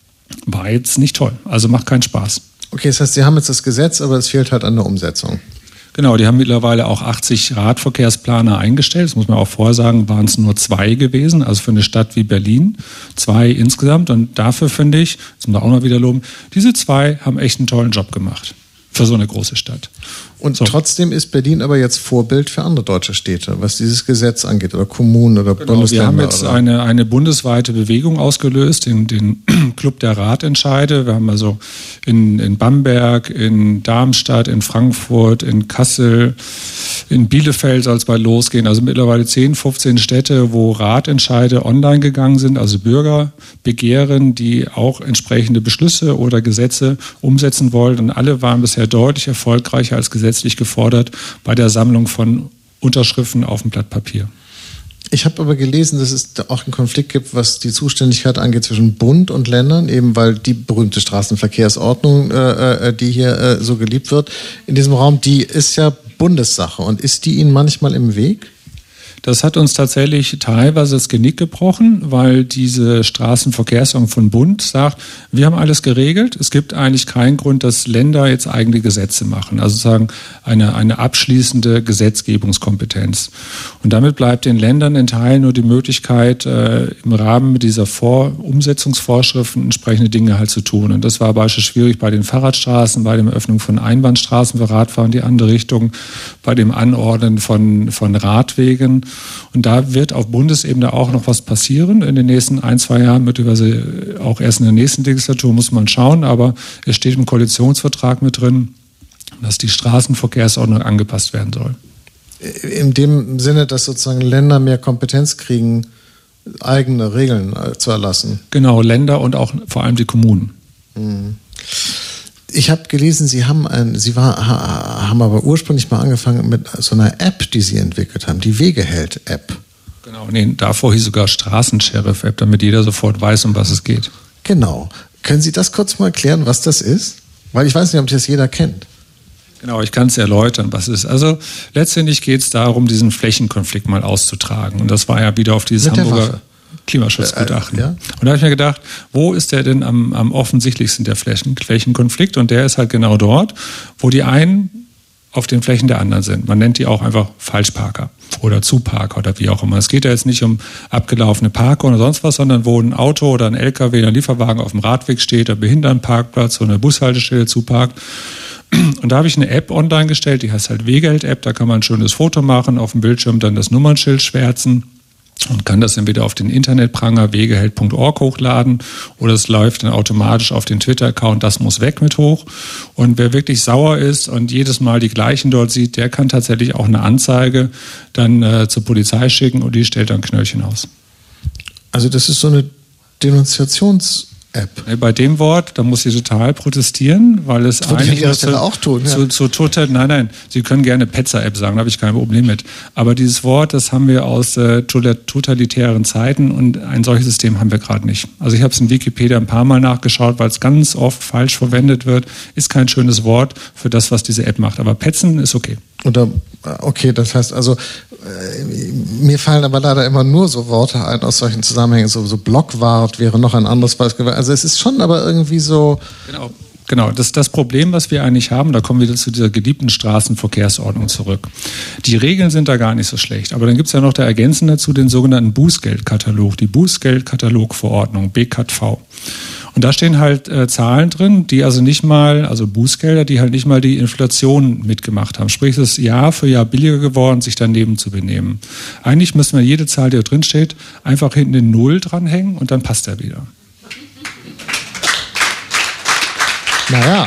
war jetzt nicht toll. Also macht keinen Spaß. Okay, das heißt, Sie haben jetzt das Gesetz, aber es fehlt halt an der Umsetzung. Genau, die haben mittlerweile auch achtzig Radverkehrsplaner eingestellt. Das muss man auch vorher sagen, waren es nur zwei gewesen, also für eine Stadt wie Berlin. Zwei insgesamt. Und dafür finde ich, das muss man auch mal wieder loben, diese zwei haben echt einen tollen Job gemacht. Für so eine große Stadt. Und so. Trotzdem ist Berlin aber jetzt Vorbild für andere deutsche Städte, was dieses Gesetz angeht, oder Kommunen oder genau, Bundesländer. Wir haben jetzt eine, eine bundesweite Bewegung ausgelöst, den, den Club der Radentscheide. Wir haben also in, in Bamberg, in Darmstadt, in Frankfurt, in Kassel, in Bielefeld soll es bald losgehen. Also mittlerweile zehn, fünfzehn Städte, wo Radentscheide online gegangen sind, also Bürgerbegehren, die auch entsprechende Beschlüsse oder Gesetze umsetzen wollen. Und alle waren bisher deutlich erfolgreicher als gesetzlich gefordert bei der Sammlung von Unterschriften auf dem Blatt Papier. Ich habe aber gelesen, dass es da auch einen Konflikt gibt, was die Zuständigkeit angeht zwischen Bund und Ländern, eben weil die berühmte Straßenverkehrsordnung, äh, die hier äh, so geliebt wird, in diesem Raum, die ist ja Bundessache. Und ist die Ihnen manchmal im Weg? Das hat uns tatsächlich teilweise das Genick gebrochen, weil diese Straßenverkehrsordnung von Bund sagt, wir haben alles geregelt. Es gibt eigentlich keinen Grund, dass Länder jetzt eigene Gesetze machen. Also sagen eine, eine abschließende Gesetzgebungskompetenz. Und damit bleibt den Ländern in Teilen nur die Möglichkeit, äh, im Rahmen dieser Vor- Umsetzungsvorschriften entsprechende Dinge halt zu tun. Und das war beispielsweise schwierig bei den Fahrradstraßen, bei der Öffnung von Einbahnstraßen für Radfahrer in die andere Richtung, bei dem Anordnen von, von Radwegen. Und da wird auf Bundesebene auch noch was passieren in den nächsten ein, zwei Jahren, möglicherweise auch erst in der nächsten Legislatur, muss man schauen. Aber es steht im Koalitionsvertrag mit drin, dass die Straßenverkehrsordnung angepasst werden soll. In dem Sinne, dass sozusagen Länder mehr Kompetenz kriegen, eigene Regeln zu erlassen. Genau, Länder und auch vor allem die Kommunen. Mhm. Ich habe gelesen, Sie haben ein, Sie war, haben aber ursprünglich mal angefangen mit so einer App, die Sie entwickelt haben, die Wegeheld-App. Genau, nee, davor hieß sogar Straßensheriff-App, damit jeder sofort weiß, um was es geht. Genau. Können Sie das kurz mal erklären, was das ist? Weil ich weiß nicht, ob das jeder kennt. Genau, ich kann es erläutern, was es ist. Also letztendlich geht es darum, diesen Flächenkonflikt mal auszutragen. Und das war ja wieder auf dieses Hamburger Klimaschutzgutachten. Ja. Und da habe ich mir gedacht, wo ist der denn am, am offensichtlichsten, der Flächen, Flächenkonflikt? Und der ist halt genau dort, wo die einen auf den Flächen der anderen sind. Man nennt die auch einfach Falschparker oder Zuparker oder wie auch immer. Es geht ja jetzt nicht um abgelaufene Parker oder sonst was, sondern wo ein Auto oder ein L K W oder ein Lieferwagen auf dem Radweg steht, der Behindertenparkplatz oder eine Bushaltestelle zuparkt. Und da habe ich eine App online gestellt, die heißt halt Wegeld-App. Da kann man ein schönes Foto machen, auf dem Bildschirm dann das Nummernschild schwärzen und kann das entweder auf den Internetpranger wegeheld punkt org hochladen oder es läuft dann automatisch auf den Twitter-Account, das muss weg mit hoch. Und wer wirklich sauer ist und jedes Mal die gleichen dort sieht, der kann tatsächlich auch eine Anzeige dann äh, zur Polizei schicken und die stellt dann Knöllchen aus. Also das ist so eine Denunziations- App. Bei dem Wort, da muss sie total protestieren, weil es das eigentlich ich zu, auch tun, ja. zu, zu total, nein, nein, Sie können gerne Petzer-App sagen, da habe ich kein Problem mit. Aber dieses Wort, das haben wir aus äh, totalitären Zeiten und ein solches System haben wir gerade nicht. Also ich habe es in Wikipedia ein paar Mal nachgeschaut, weil es ganz oft falsch verwendet wird. Ist kein schönes Wort für das, was diese App macht. Aber Petzen ist okay. Oder, okay, das heißt also, äh, mir fallen aber leider immer nur so Worte ein aus solchen Zusammenhängen, so, so Blockwart wäre noch ein anderes Beispiel. Also es ist schon aber irgendwie so... Genau. Genau, das ist das Problem, was wir eigentlich haben. Da kommen wir wieder zu dieser geliebten Straßenverkehrsordnung zurück. Die Regeln sind da gar nicht so schlecht. Aber dann gibt es ja noch da ergänzend dazu den sogenannten Bußgeldkatalog, die Bußgeldkatalogverordnung, B K V. Und da stehen halt äh, Zahlen drin, die also nicht mal, also Bußgelder, die halt nicht mal die Inflation mitgemacht haben. Sprich, es ist Jahr für Jahr billiger geworden, sich daneben zu benehmen. Eigentlich müssen wir jede Zahl, die da drin steht, einfach hinten in Null dranhängen und dann passt er wieder. Naja,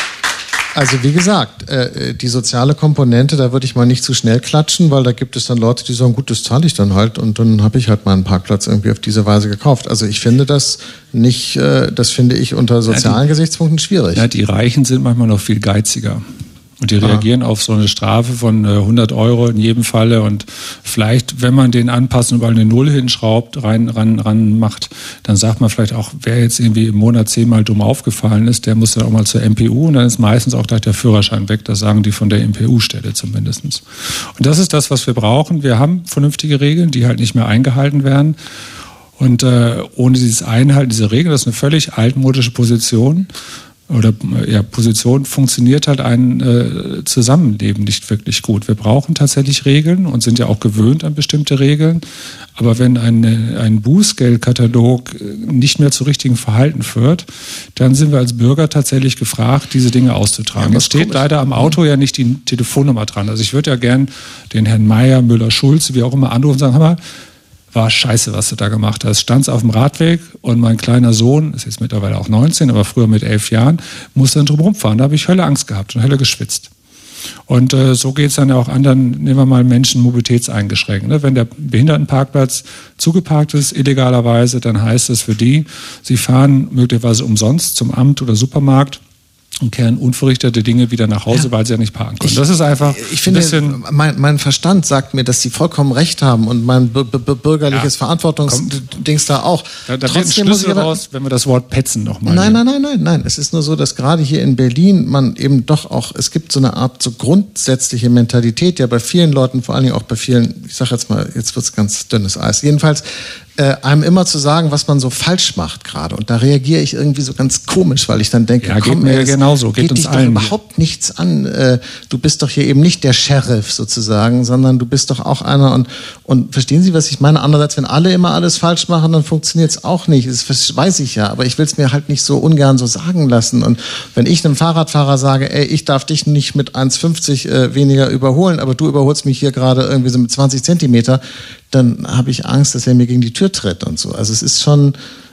also wie gesagt, äh, die soziale Komponente, da würde ich mal nicht zu schnell klatschen, weil da gibt es dann Leute, die sagen, gut, das zahle ich dann halt und dann habe ich halt meinen Parkplatz irgendwie auf diese Weise gekauft. Also ich finde das nicht, äh, das finde ich unter sozialen ja, die, Gesichtspunkten schwierig. Ja, die Reichen sind manchmal noch viel geiziger. Und die reagieren ah. auf so eine Strafe von hundert Euro in jedem Falle und vielleicht, wenn man den anpassen und überall eine Null hinschraubt, rein, ran, ran macht, dann sagt man vielleicht auch, wer jetzt irgendwie im Monat zehnmal dumm aufgefallen ist, der muss dann auch mal zur M P U und dann ist meistens auch gleich der Führerschein weg, das sagen die von der M P U-Stelle zumindest. Und das ist das, was wir brauchen. Wir haben vernünftige Regeln, die halt nicht mehr eingehalten werden. Und äh, ohne dieses Einhalten dieser Regeln, das ist eine völlig altmodische Position, oder ja, Position funktioniert halt ein äh, Zusammenleben nicht wirklich gut. Wir brauchen tatsächlich Regeln und sind ja auch gewöhnt an bestimmte Regeln. Aber wenn eine, ein Bußgeldkatalog nicht mehr zu richtigem Verhalten führt, dann sind wir als Bürger tatsächlich gefragt, diese Dinge auszutragen. Ja, es steht leider am Auto ja nicht die Telefonnummer dran. Also ich würde ja gern den Herrn Meier, Müller, Schulz, wie auch immer anrufen und sagen, hör mal, war scheiße, was du da gemacht hast. Stand's auf dem Radweg und mein kleiner Sohn, ist jetzt mittlerweile auch neunzehn, aber früher mit elf Jahren, musste dann drum rumfahren. Da habe ich Hölle Angst gehabt und Hölle geschwitzt. Und äh, so geht's dann auch anderen, nehmen wir mal Menschen mobilitätseingeschränkt. Ne? Wenn der Behindertenparkplatz zugeparkt ist, illegalerweise, dann heißt es für die, sie fahren möglicherweise umsonst zum Amt oder Supermarkt und kehren unverrichtete Dinge wieder nach Hause, ja. weil sie ja nicht parken können. Ich, das ist einfach ich finde, ein bisschen... Mein, mein Verstand sagt mir, dass sie vollkommen recht haben und mein b- b- bürgerliches ja. Verantwortungsdings da auch. Da, da wird ein Schlüssel raus, wenn wir das Wort petzen nochmal Nein, nein, nein, nein, nein. Es ist nur so, dass gerade hier in Berlin man eben doch auch, es gibt so eine Art so grundsätzliche Mentalität, ja bei vielen Leuten, vor allen Dingen auch bei vielen, ich sag jetzt mal, jetzt wird's ganz dünnes Eis. Jedenfalls Äh, einem immer zu sagen, was man so falsch macht gerade. Und da reagiere ich irgendwie so ganz komisch, weil ich dann denke, ja, komm, geht mir genauso, geht, geht uns dich allen doch überhaupt nichts an. Äh, du bist doch hier eben nicht der Sheriff sozusagen, sondern du bist doch auch einer. Und, und verstehen Sie, was ich meine? Andererseits, wenn alle immer alles falsch machen, dann funktioniert es auch nicht. Das weiß ich ja, aber ich will es mir halt nicht so ungern so sagen lassen. Und wenn ich einem Fahrradfahrer sage, ey, ich darf dich nicht mit eins fünfzig äh, weniger überholen, aber du überholst mich hier gerade irgendwie so mit zwanzig Zentimeter, dann habe ich Angst, dass er mir gegen die Tür tritt und so. Also es ist schon...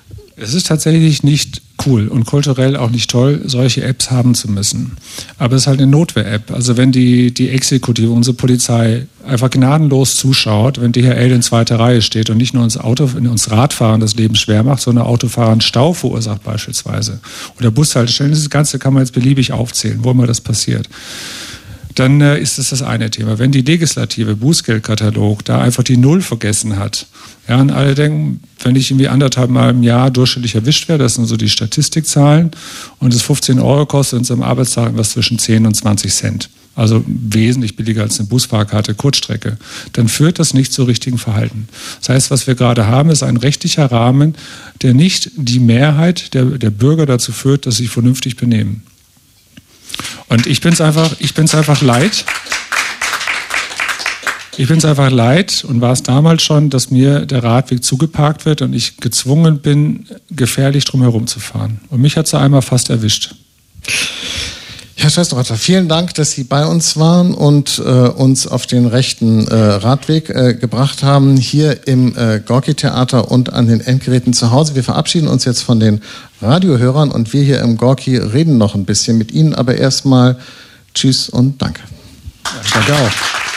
Es ist tatsächlich nicht cool und kulturell auch nicht toll, solche Apps haben zu müssen. Aber es ist halt eine Notwehr-App. Also wenn die, die Exekutive, unsere Polizei, einfach gnadenlos zuschaut, wenn D H L in zweiter Reihe steht und nicht nur uns, Auto, uns Radfahrern das Leben schwer macht, sondern Autofahrern Stau verursacht beispielsweise. Oder Bushaltestellen, das Ganze kann man jetzt beliebig aufzählen, wo immer das passiert. Dann äh, ist das das eine Thema. Wenn die Legislative, Bußgeldkatalog, da einfach die Null vergessen hat, ja, und alle denken, wenn ich irgendwie anderthalb Mal im Jahr durchschnittlich erwischt werde, das sind so die Statistikzahlen, und es fünfzehn Euro kostet uns am Arbeitstag was zwischen zehn und zwanzig Cent. Also wesentlich billiger als eine Busfahrkarte Kurzstrecke. Dann führt das nicht zu richtigen Verhalten. Das heißt, was wir gerade haben, ist ein rechtlicher Rahmen, der nicht die Mehrheit der, der Bürger dazu führt, dass sie sich vernünftig benehmen. Und ich bin's einfach, ich bin's einfach leid. Ich bin's einfach leid und war es damals schon, dass mir der Radweg zugeparkt wird und ich gezwungen bin, gefährlich drumherum zu fahren. Und mich hat's da einmal fast erwischt. Herr Scheistrotter, vielen Dank, dass Sie bei uns waren und äh, uns auf den rechten äh, Radweg äh, gebracht haben, hier im äh, Gorki-Theater und an den Endgeräten zu Hause. Wir verabschieden uns jetzt von den Radiohörern und wir hier im Gorki reden noch ein bisschen mit Ihnen, aber erstmal tschüss und danke. Ja, danke auch.